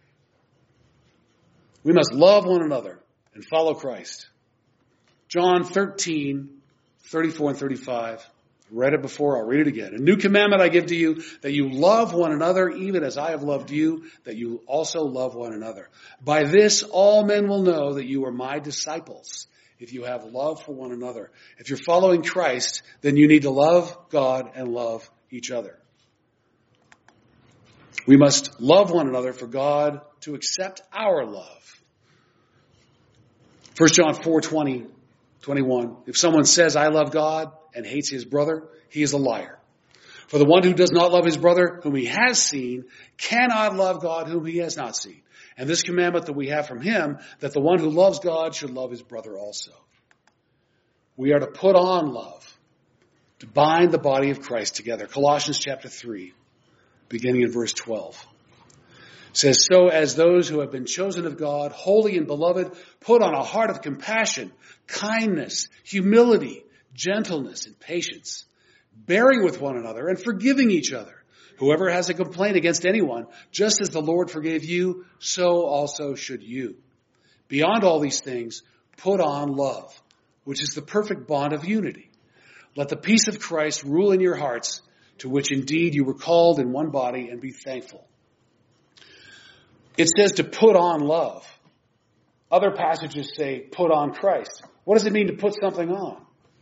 We must love one another and follow Christ. John thirteen, thirty-four and thirty-five. Read it before, I'll read it again. A new commandment I give to you, that you love one another, even as I have loved you, that you also love one another. By this, all men will know that you are my disciples, if you have love for one another. If you're following Christ, then you need to love God and love each other. We must love one another for God to accept our love. First John four twenty, twenty-one. If someone says, I love God, and hates his brother, he is a liar. For the one who does not love his brother, whom he has seen, cannot love God, whom he has not seen. And this commandment that we have from him, that the one who loves God should love his brother also. We are to put on love, to bind the body of Christ together. Colossians chapter three, beginning in verse twelve. It says, so as those who have been chosen of God, holy and beloved, put on a heart of compassion, kindness, humility, gentleness, and patience, bearing with one another and forgiving each other. Whoever has a complaint against anyone, just as the Lord forgave you, so also should you. Beyond all these things, put on love, which is the perfect bond of unity. Let the peace of Christ rule in your hearts, to which indeed you were called in one body, and be thankful. It says to put on love. Other passages say put on Christ. What does it mean to put something on?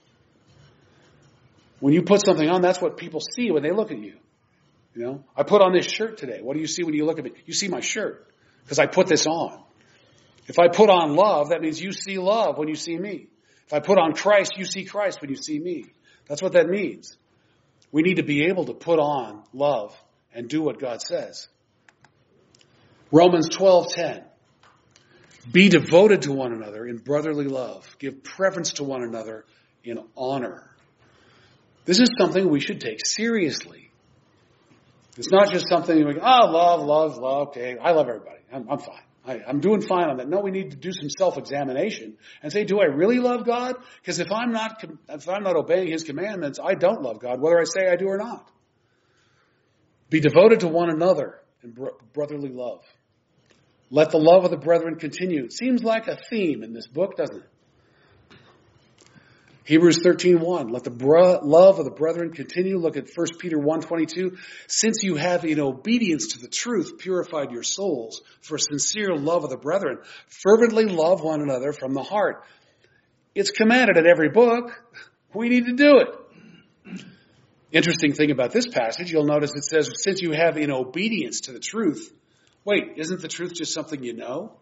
When you put something on, that's what people see when they look at you. You know, I put on this shirt today. What do you see when you look at me? You see my shirt because I put this on. If I put on love, that means you see love when you see me. If I put on Christ, you see Christ when you see me. That's what that means. We need to be able to put on love and do what God says. Romans twelve ten. Be devoted to one another in brotherly love. Give preference to one another in honor. This is something we should take seriously. It's not just something like, oh, love, love, love. Okay, I love everybody. I'm, I'm fine. I, I'm doing fine on that. No, we need to do some self-examination and say, do I really love God? Because if I'm not, if I'm not obeying his commandments, I don't love God, whether I say I do or not. Be devoted to one another in bro- brotherly love. Let the love of the brethren continue. It seems like a theme in this book, doesn't it? Hebrews thirteen one. Let the bro- love of the brethren continue. Look at First Peter one twenty-two. Since you have in obedience to the truth purified your souls for sincere love of the brethren, fervently love one another from the heart. It's commanded in every book. We need to do it. Interesting thing about this passage, you'll notice it says, since you have in obedience to the truth. Wait, isn't the truth just something you know?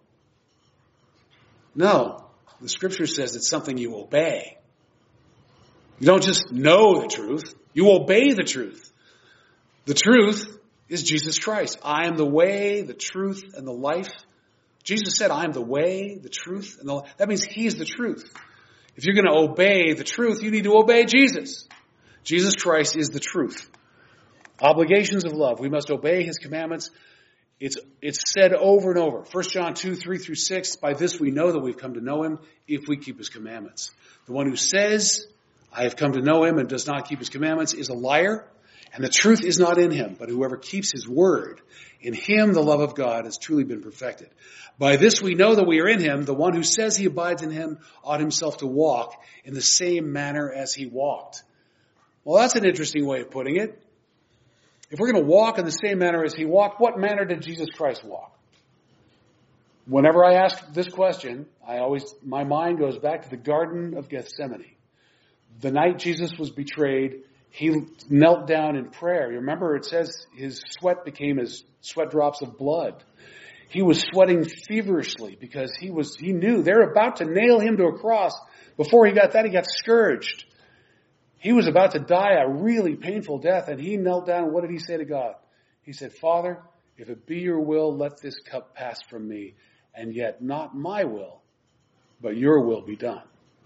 No. The scripture says it's something you obey. You don't just know the truth. You obey the truth. The truth is Jesus Christ. I am the way, the truth, and the life. Jesus said, I am the way, the truth, and the life. That means he's the truth. If you're going to obey the truth, you need to obey Jesus. Jesus Christ is the truth. Obligations of love. We must obey his commandments. It's, it's said over and over. First John two, three through six. By this we know that we've come to know him if we keep his commandments. The one who says, I have come to know him and does not keep his commandments is a liar, and the truth is not in him. But whoever keeps his word, in him the love of God has truly been perfected. By this we know that we are in him. The one who says he abides in him ought himself to walk in the same manner as he walked. Well, that's an interesting way of putting it. If we're going to walk in the same manner as he walked, what manner did Jesus Christ walk? Whenever I ask this question, I always, my mind goes back to the Garden of Gethsemane. The night Jesus was betrayed, he knelt down in prayer. You remember it says his sweat became as sweat drops of blood. He was sweating feverishly because he was, he knew they're about to nail him to a cross. Before he got that, he got scourged. He was about to die a really painful death, and he knelt down. And what did he say to God? He said, Father, if it be your will, let this cup pass from me. And yet not my will, but your will be done.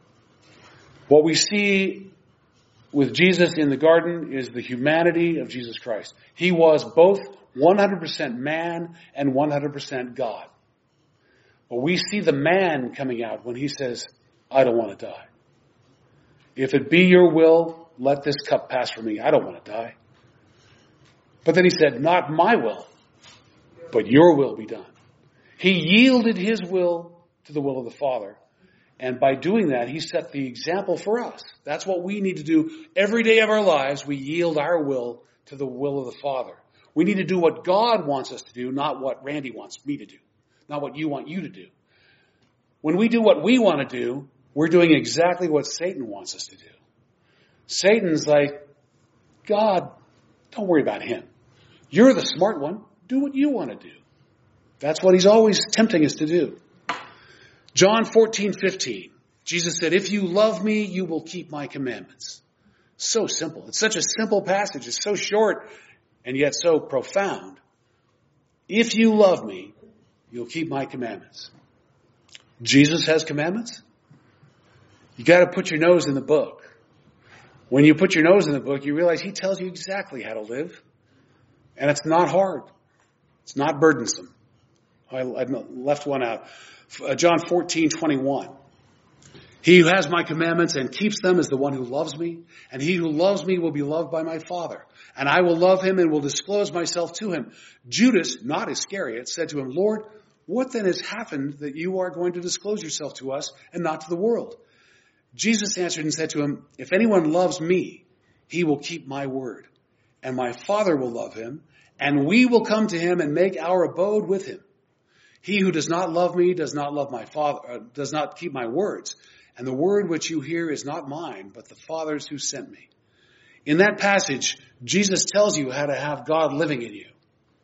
What we see with Jesus in the garden is the humanity of Jesus Christ. He was both one hundred percent man and one hundred percent God. But we see the man coming out when he says, I don't want to die. If it be your will, let this cup pass from me. I don't want to die. But then he said, not my will, but your will be done. He yielded his will to the will of the Father. And by doing that, he set the example for us. That's what we need to do every day of our lives. We yield our will to the will of the Father. We need to do what God wants us to do, not what Randy wants me to do, not what you want you to do. When we do what we want to do, we're doing exactly what Satan wants us to do. Satan's like, God, don't worry about him. You're the smart one. Do what you want to do. That's what he's always tempting us to do. John fourteen fifteen. Jesus said, if you love me, you will keep my commandments. So simple. It's such a simple passage. It's so short and yet so profound. If you love me, you'll keep my commandments. Jesus has commandments. You got to put your nose in the book. When you put your nose in the book, you realize he tells you exactly how to live. And it's not hard. It's not burdensome. I, I left one out. John fourteen twenty-one. He who has my commandments and keeps them is the one who loves me. And he who loves me will be loved by my Father. And I will love him and will disclose myself to him. Judas, not Iscariot, said to him, Lord, what then has happened that you are going to disclose yourself to us and not to the world? Jesus answered and said to him, if anyone loves me, he will keep my word. And my Father will love him. And we will come to him and make our abode with him. He who does not love me does not love my Father, uh, does not keep my words. And the word which you hear is not mine, but the Father's who sent me. In that passage, Jesus tells you how to have God living in you.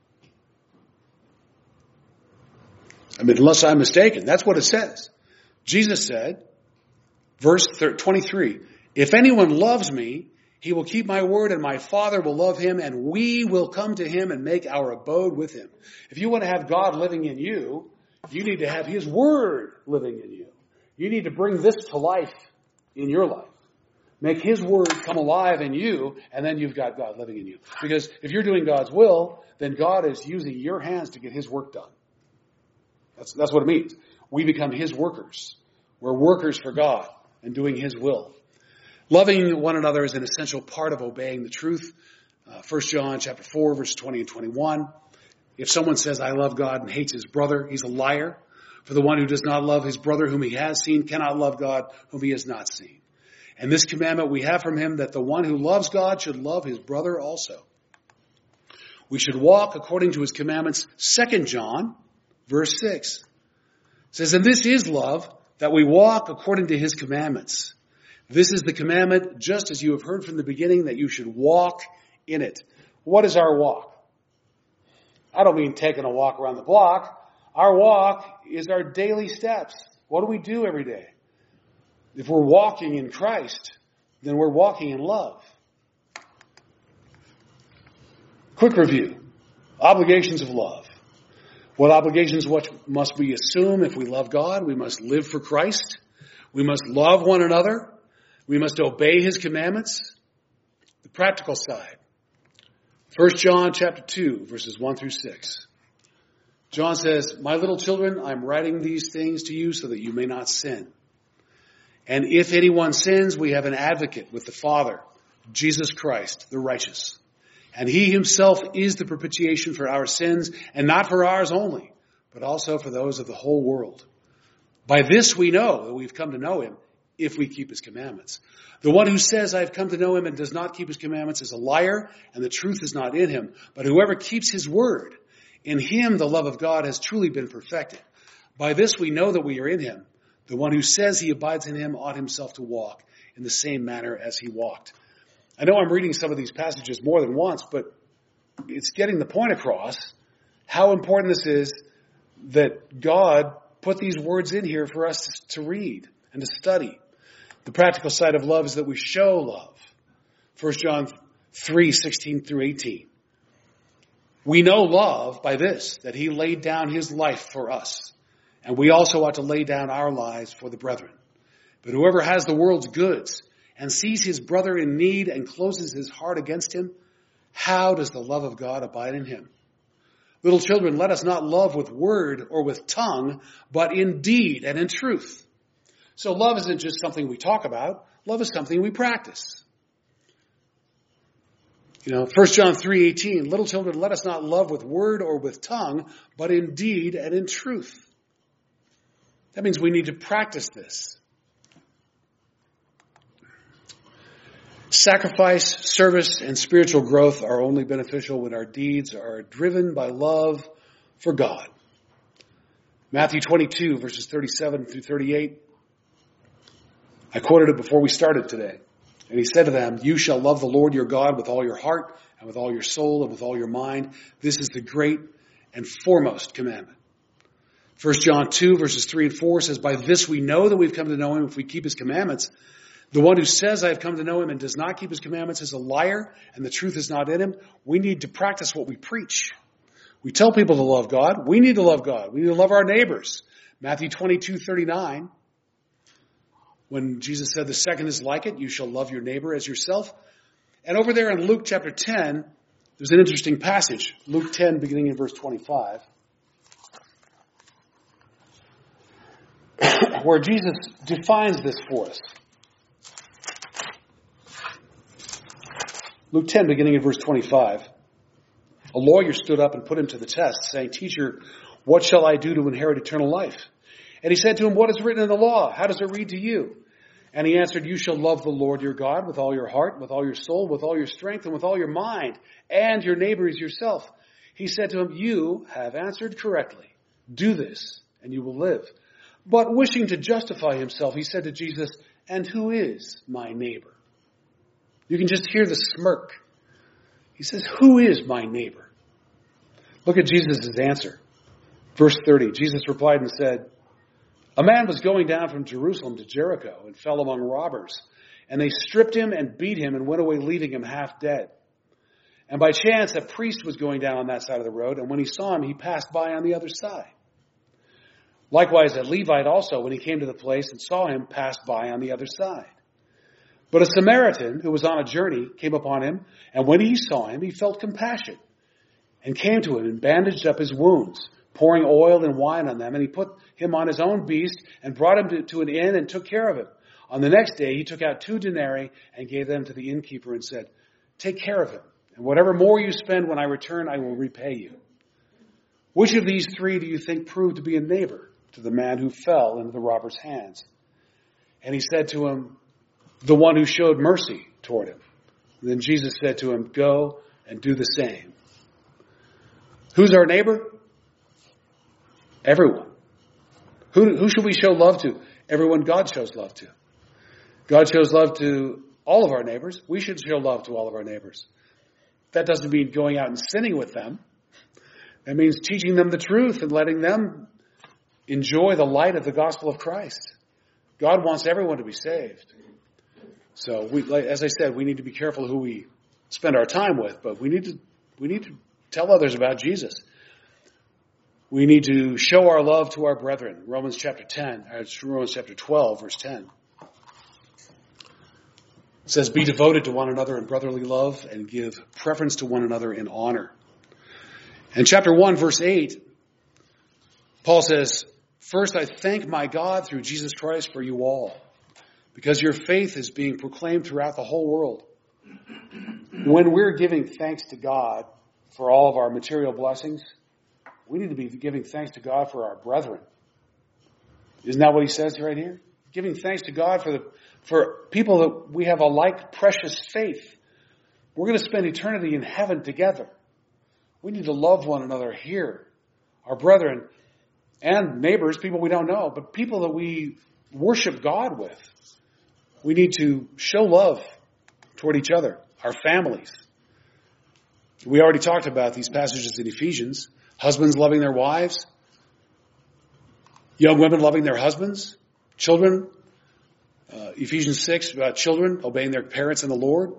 I mean, unless I'm mistaken, that's what it says. Jesus said, verse twenty-three, if anyone loves me, he will keep my word and my Father will love him and we will come to him and make our abode with him. If you want to have God living in you, you need to have his word living in you. You need to bring this to life in your life. Make his word come alive in you, and then you've got God living in you. Because if you're doing God's will, then God is using your hands to get his work done. That's, that's what it means. We become his workers. We're workers for God and doing his will. Loving one another is an essential part of obeying the truth. Uh, First John chapter four, verse twenty and twenty-one. If someone says, I love God and hates his brother, he's a liar. For the one who does not love his brother whom he has seen cannot love God whom he has not seen. And this commandment we have from him, that the one who loves God should love his brother also. We should walk according to his commandments. Second John, verse six, says, and this is love, that we walk according to his commandments. This is the commandment, just as you have heard from the beginning, that you should walk in it. What is our walk? I don't mean taking a walk around the block. Our walk is our daily steps. What do we do every day? If we're walking in Christ, then we're walking in love. Quick review. Obligations of love. What obligations what must we assume if we love God? We must live for Christ. We must love one another. We must obey his commandments. The practical side. First John chapter two, verses one through six. John says, my little children, I'm writing these things to you so that you may not sin. And if anyone sins, we have an advocate with the Father, Jesus Christ, the righteous. And he himself is the propitiation for our sins, and not for ours only, but also for those of the whole world. By this we know that we've come to know him, if we keep his commandments. The one who says, I've come to know him and does not keep his commandments is a liar, and the truth is not in him. But whoever keeps his word, in him the love of God has truly been perfected. By this we know that we are in him. The one who says he abides in him ought himself to walk in the same manner as he walked. I know I'm reading some of these passages more than once, but it's getting the point across how important this is that God put these words in here for us to read and to study. The practical side of love is that we show love. First John three, sixteen through eighteen. We know love by this, that he laid down his life for us. And we also ought to lay down our lives for the brethren. But whoever has the world's goods and sees his brother in need and closes his heart against him, how does the love of God abide in him? Little children, let us not love with word or with tongue, but in deed and in truth. So love isn't just something we talk about. Love is something we practice. You know, First John three eighteen, little children, let us not love with word or with tongue, but in deed and in truth. That means we need to practice this. Sacrifice, service, and spiritual growth are only beneficial when our deeds are driven by love for God. Matthew twenty-two, verses thirty-seven through thirty-eight. I quoted it before we started today. And he said to them, you shall love the Lord your God with all your heart and with all your soul and with all your mind. This is the great and foremost commandment. First John two verses three and four says, by this we know that we've come to know him if we keep his commandments. The one who says I have come to know him and does not keep his commandments is a liar, and the truth is not in him. We need to practice what we preach. We tell people to love God. We need to love God. We need to love our neighbors. Matthew twenty-two thirty-nine, when Jesus said the second is like it, you shall love your neighbor as yourself. And over there in Luke chapter ten, there's an interesting passage. Luke ten, beginning in verse twenty-five, where Jesus defines this for us. Luke ten, beginning in verse twenty-five. A lawyer stood up and put him to the test, saying, Teacher, what shall I do to inherit eternal life? And he said to him, what is written in the law? How does it read to you? And he answered, you shall love the Lord your God with all your heart, with all your soul, with all your strength, and with all your mind, and your neighbor as yourself. He said to him, you have answered correctly. Do this, and you will live. But wishing to justify himself, he said to Jesus, and who is my neighbor? You can just hear the smirk. He says, who is my neighbor? Look at Jesus' answer. Verse thirty, Jesus replied and said, a man was going down from Jerusalem to Jericho and fell among robbers. And they stripped him and beat him and went away, leaving him half dead. And by chance, a priest was going down on that side of the road. And when he saw him, he passed by on the other side. Likewise, a Levite also, when he came to the place and saw him, passed by on the other side. But a Samaritan who was on a journey came upon him, and when he saw him, he felt compassion and came to him and bandaged up his wounds, pouring oil and wine on them. And he put him on his own beast and brought him to, to an inn and took care of him. On the next day, he took out two denarii and gave them to the innkeeper and said, take care of him, and whatever more you spend when I return, I will repay you. Which of these three do you think proved to be a neighbor to the man who fell into the robber's hands? And he said to him, the one who showed mercy toward him. And then Jesus said to him, go and do the same. Who's our neighbor? Everyone. Who, who should we show love to? Everyone God shows love to. God shows love to all of our neighbors. We should show love to all of our neighbors. That doesn't mean going out and sinning with them. That means teaching them the truth and letting them enjoy the light of the gospel of Christ. God wants everyone to be saved. So, we, as I said, we need to be careful who we spend our time with, but we need to we need to tell others about Jesus. We need to show our love to our brethren. Romans chapter ten, or Romans chapter twelve, verse ten. It says, be devoted to one another in brotherly love and give preference to one another in honor. And chapter one, verse eight, Paul says, first I thank my God through Jesus Christ for you all, because your faith is being proclaimed throughout the whole world. When we're giving thanks to God for all of our material blessings, we need to be giving thanks to God for our brethren. Isn't that what he says right here? Giving thanks to God for the for people that we have a like precious faith. We're going to spend eternity in heaven together. We need to love one another here. Our brethren and neighbors, people we don't know, but people that we worship God with. We need to show love toward each other, our families. We already talked about these passages in Ephesians. Husbands loving their wives. Young women loving their husbands. Children. Uh, Ephesians six about children obeying their parents in the Lord.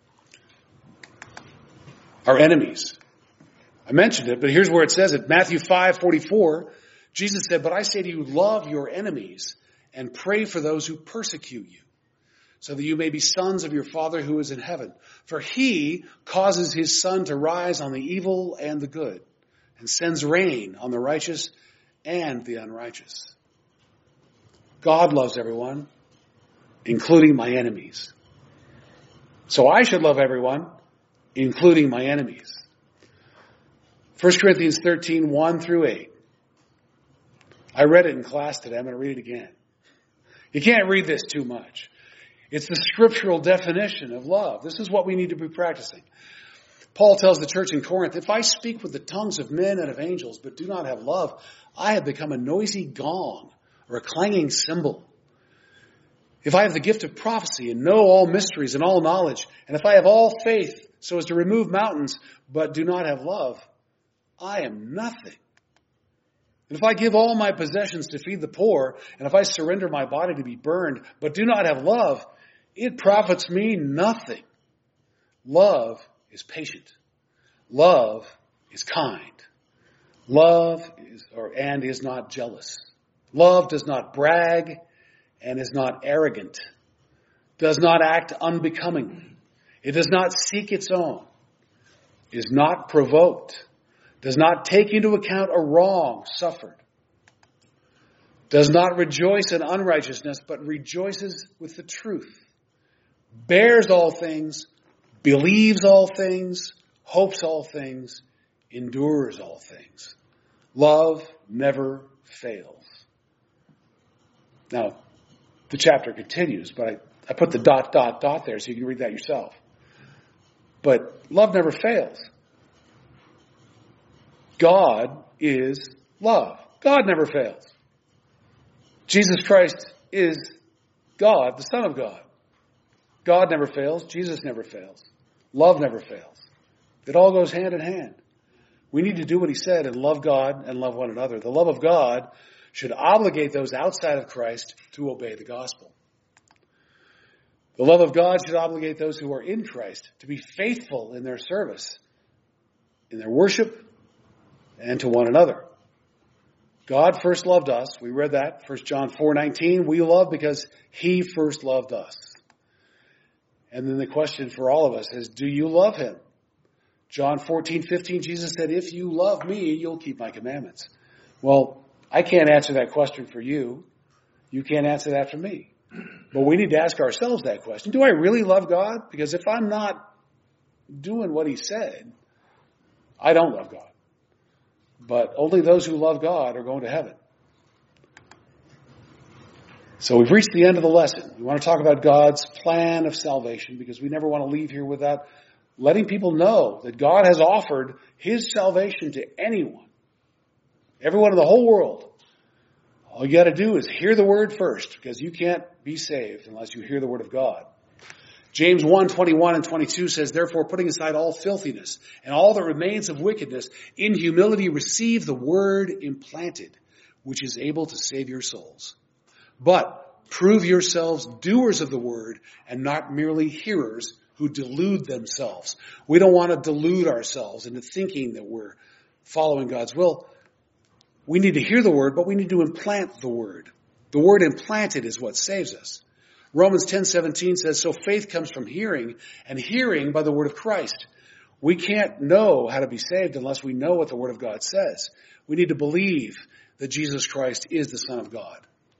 Our enemies. I mentioned it, but here's where it says it. Matthew five forty-four. Jesus said, but I say to you, love your enemies and pray for those who persecute you, so that you may be sons of your Father who is in heaven. For he causes his sun to rise on the evil and the good, and sends rain on the righteous and the unrighteous. God loves everyone, including my enemies. So I should love everyone, including my enemies. First Corinthians thirteen, one through eight. I read it in class today. I'm going to read it again. You can't read this too much. It's the scriptural definition of love. This is what we need to be practicing. Paul tells the church in Corinth, if I speak with the tongues of men and of angels, but do not have love, I have become a noisy gong or a clanging cymbal. If I have the gift of prophecy and know all mysteries and all knowledge, and if I have all faith so as to remove mountains, but do not have love, I am nothing. And if I give all my possessions to feed the poor, and if I surrender my body to be burned, but do not have love, it profits me nothing. Love is patient. Love is kind. Love is, or, and is not jealous. Love does not brag and is not arrogant, does not act unbecomingly. It does not seek its own, is not provoked, does not take into account a wrong suffered, does not rejoice in unrighteousness, but rejoices with the truth, bears all things, believes all things, hopes all things, endures all things. Love never fails. Now, the chapter continues, but I, I put the dot, dot, dot there so you can read that yourself. But love never fails. God is love. God never fails. Jesus Christ is God, the Son of God. God never fails. Jesus never fails. Love never fails. It all goes hand in hand. We need to do what he said and love God and love one another. The love of God should obligate those outside of Christ to obey the gospel. The love of God should obligate those who are in Christ to be faithful in their service, in their worship, and to one another. God first loved us. We read that, First John four nineteen. We love because he first loved us. And then the question for all of us is, do you love him? John fourteen fifteen, Jesus said, if you love me, you'll keep my commandments. Well, I can't answer that question for you. You can't answer that for me. But we need to ask ourselves that question. Do I really love God? Because if I'm not doing what he said, I don't love God. But only those who love God are going to heaven. So we've reached the end of the lesson. We want to talk about God's plan of salvation because we never want to leave here without letting people know that God has offered his salvation to anyone. Everyone in the whole world. All you got to do is hear the word first, because you can't be saved unless you hear the word of God. James one twenty-one and twenty-two says, therefore, putting aside all filthiness and all that remains of wickedness, in humility receive the word implanted, which is able to save your souls. But prove yourselves doers of the word and not merely hearers who delude themselves. We don't want to delude ourselves into thinking that we're following God's will. We need to hear the word, but we need to implant the word. The word implanted is what saves us. Romans ten seventeen says, so faith comes from hearing, and hearing by the word of Christ. We can't know how to be saved unless we know what the word of God says. We need to believe that Jesus Christ is the Son of God.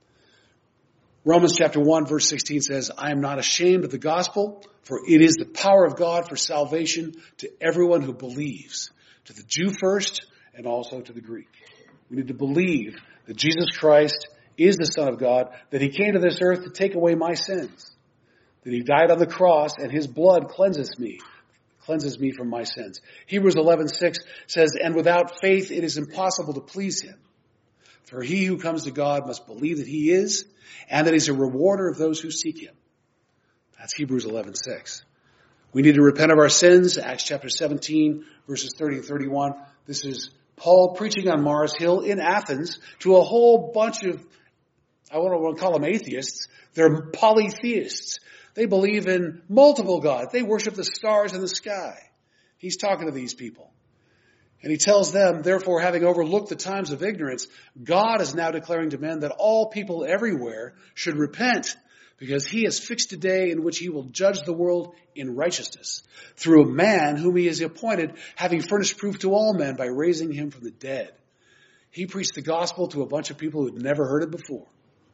Romans chapter one verse sixteen says, I am not ashamed of the gospel, for it is the power of God for salvation to everyone who believes, to the Jew first and also to the Greek. We need to believe that Jesus Christ is the Son of God, that he came to this earth to take away my sins, that he died on the cross and his blood cleanses me, cleanses me from my sins. Hebrews eleven six says, and without faith it is impossible to please him. For he who comes to God must believe that he is, and that he's a rewarder of those who seek him. That's Hebrews eleven six. We need to repent of our sins, Acts chapter seventeen, verses thirty and thirty-one. This is Paul preaching on Mars Hill in Athens to a whole bunch of, I don't want to call them atheists, they're polytheists. They believe in multiple gods. They worship the stars in the sky. He's talking to these people. And he tells them, therefore, having overlooked the times of ignorance, God is now declaring to men that all people everywhere should repent, because he has fixed a day in which he will judge the world in righteousness through a man whom he has appointed, having furnished proof to all men by raising him from the dead. He preached the gospel to a bunch of people who had never heard it before.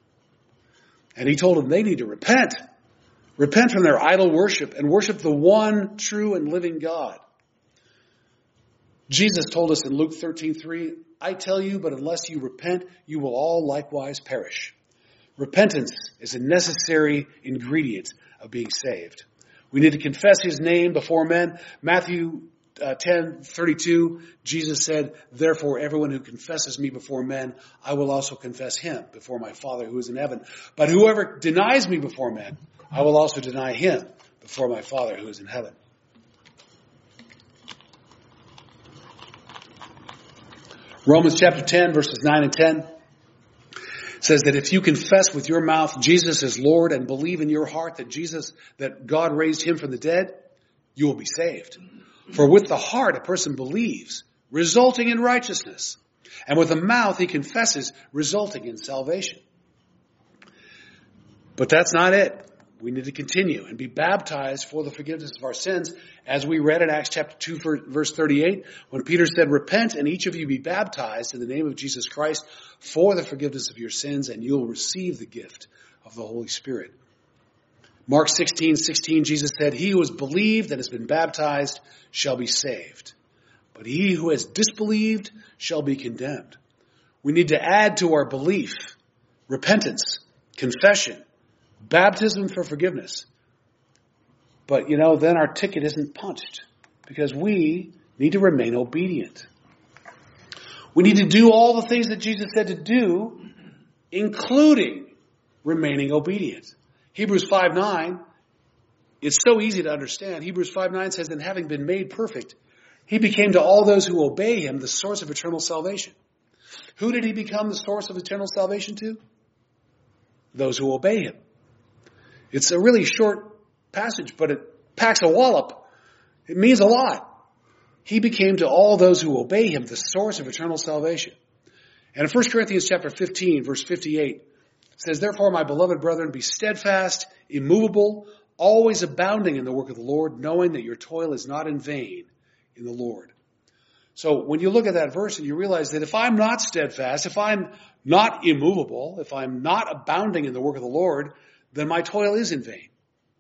And he told them they need to repent. Repent from their idol worship and worship the one true and living God. Jesus told us in Luke thirteen three, I tell you, but unless you repent, you will all likewise perish. Repentance is a necessary ingredient of being saved. We need to confess his name before men. Matthew uh, ten thirty-two, Jesus said, therefore everyone who confesses me before men, I will also confess him before my Father who is in heaven. But whoever denies me before men, I will also deny him before my Father who is in heaven. Romans chapter ten, verses nine and ten says that if you confess with your mouth Jesus is Lord and believe in your heart that Jesus, that God raised him from the dead, you will be saved. For with the heart a person believes, resulting in righteousness, and with the mouth he confesses, resulting in salvation. But that's not it. We need to continue and be baptized for the forgiveness of our sins, as we read in Acts chapter two, verse thirty-eight, when Peter said, repent and each of you be baptized in the name of Jesus Christ for the forgiveness of your sins, and you'll receive the gift of the Holy Spirit. Mark sixteen sixteen, Jesus said, he who has believed and has been baptized shall be saved, but he who has disbelieved shall be condemned. We need to add to our belief repentance, confession, baptism for forgiveness. But, you know, then our ticket isn't punched, because we need to remain obedient. We need to do all the things that Jesus said to do, including remaining obedient. Hebrews five nine, it's so easy to understand. Hebrews five nine says, and having been made perfect, he became to all those who obey him the source of eternal salvation. Who did he become the source of eternal salvation to? Those who obey him. It's a really short passage, but it packs a wallop. It means a lot. He became to all those who obey him the source of eternal salvation. And in First Corinthians chapter fifteen, verse fifty-eight, it says, therefore, my beloved brethren, be steadfast, immovable, always abounding in the work of the Lord, knowing that your toil is not in vain in the Lord. So when you look at that verse and you realize that if I'm not steadfast, if I'm not immovable, if I'm not abounding in the work of the Lord, then my toil is in vain.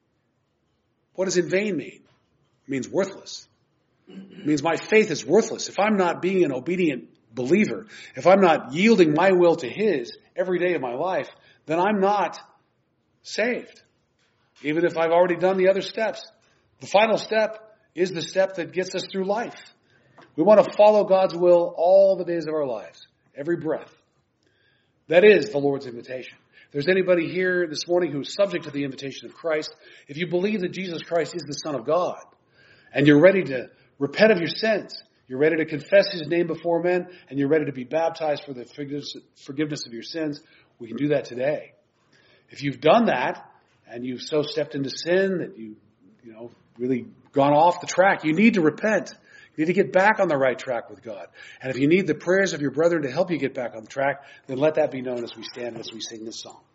What does in vain mean? It means worthless. It means my faith is worthless. If I'm not being an obedient believer, if I'm not yielding my will to his every day of my life, then I'm not saved. Even if I've already done the other steps. The final step is the step that gets us through life. We want to follow God's will all the days of our lives, every breath. That is the Lord's invitation. If there's anybody here this morning who's subject to the invitation of Christ, if you believe that Jesus Christ is the Son of God, and you're ready to repent of your sins, you're ready to confess his name before men, and you're ready to be baptized for the forgiveness of your sins, we can do that today. If you've done that, and you've so stepped into sin that you, you know, really gone off the track, you need to repent. You need to get back on the right track with God. And if you need the prayers of your brethren to help you get back on the track, then let that be known as we stand and as we sing this song.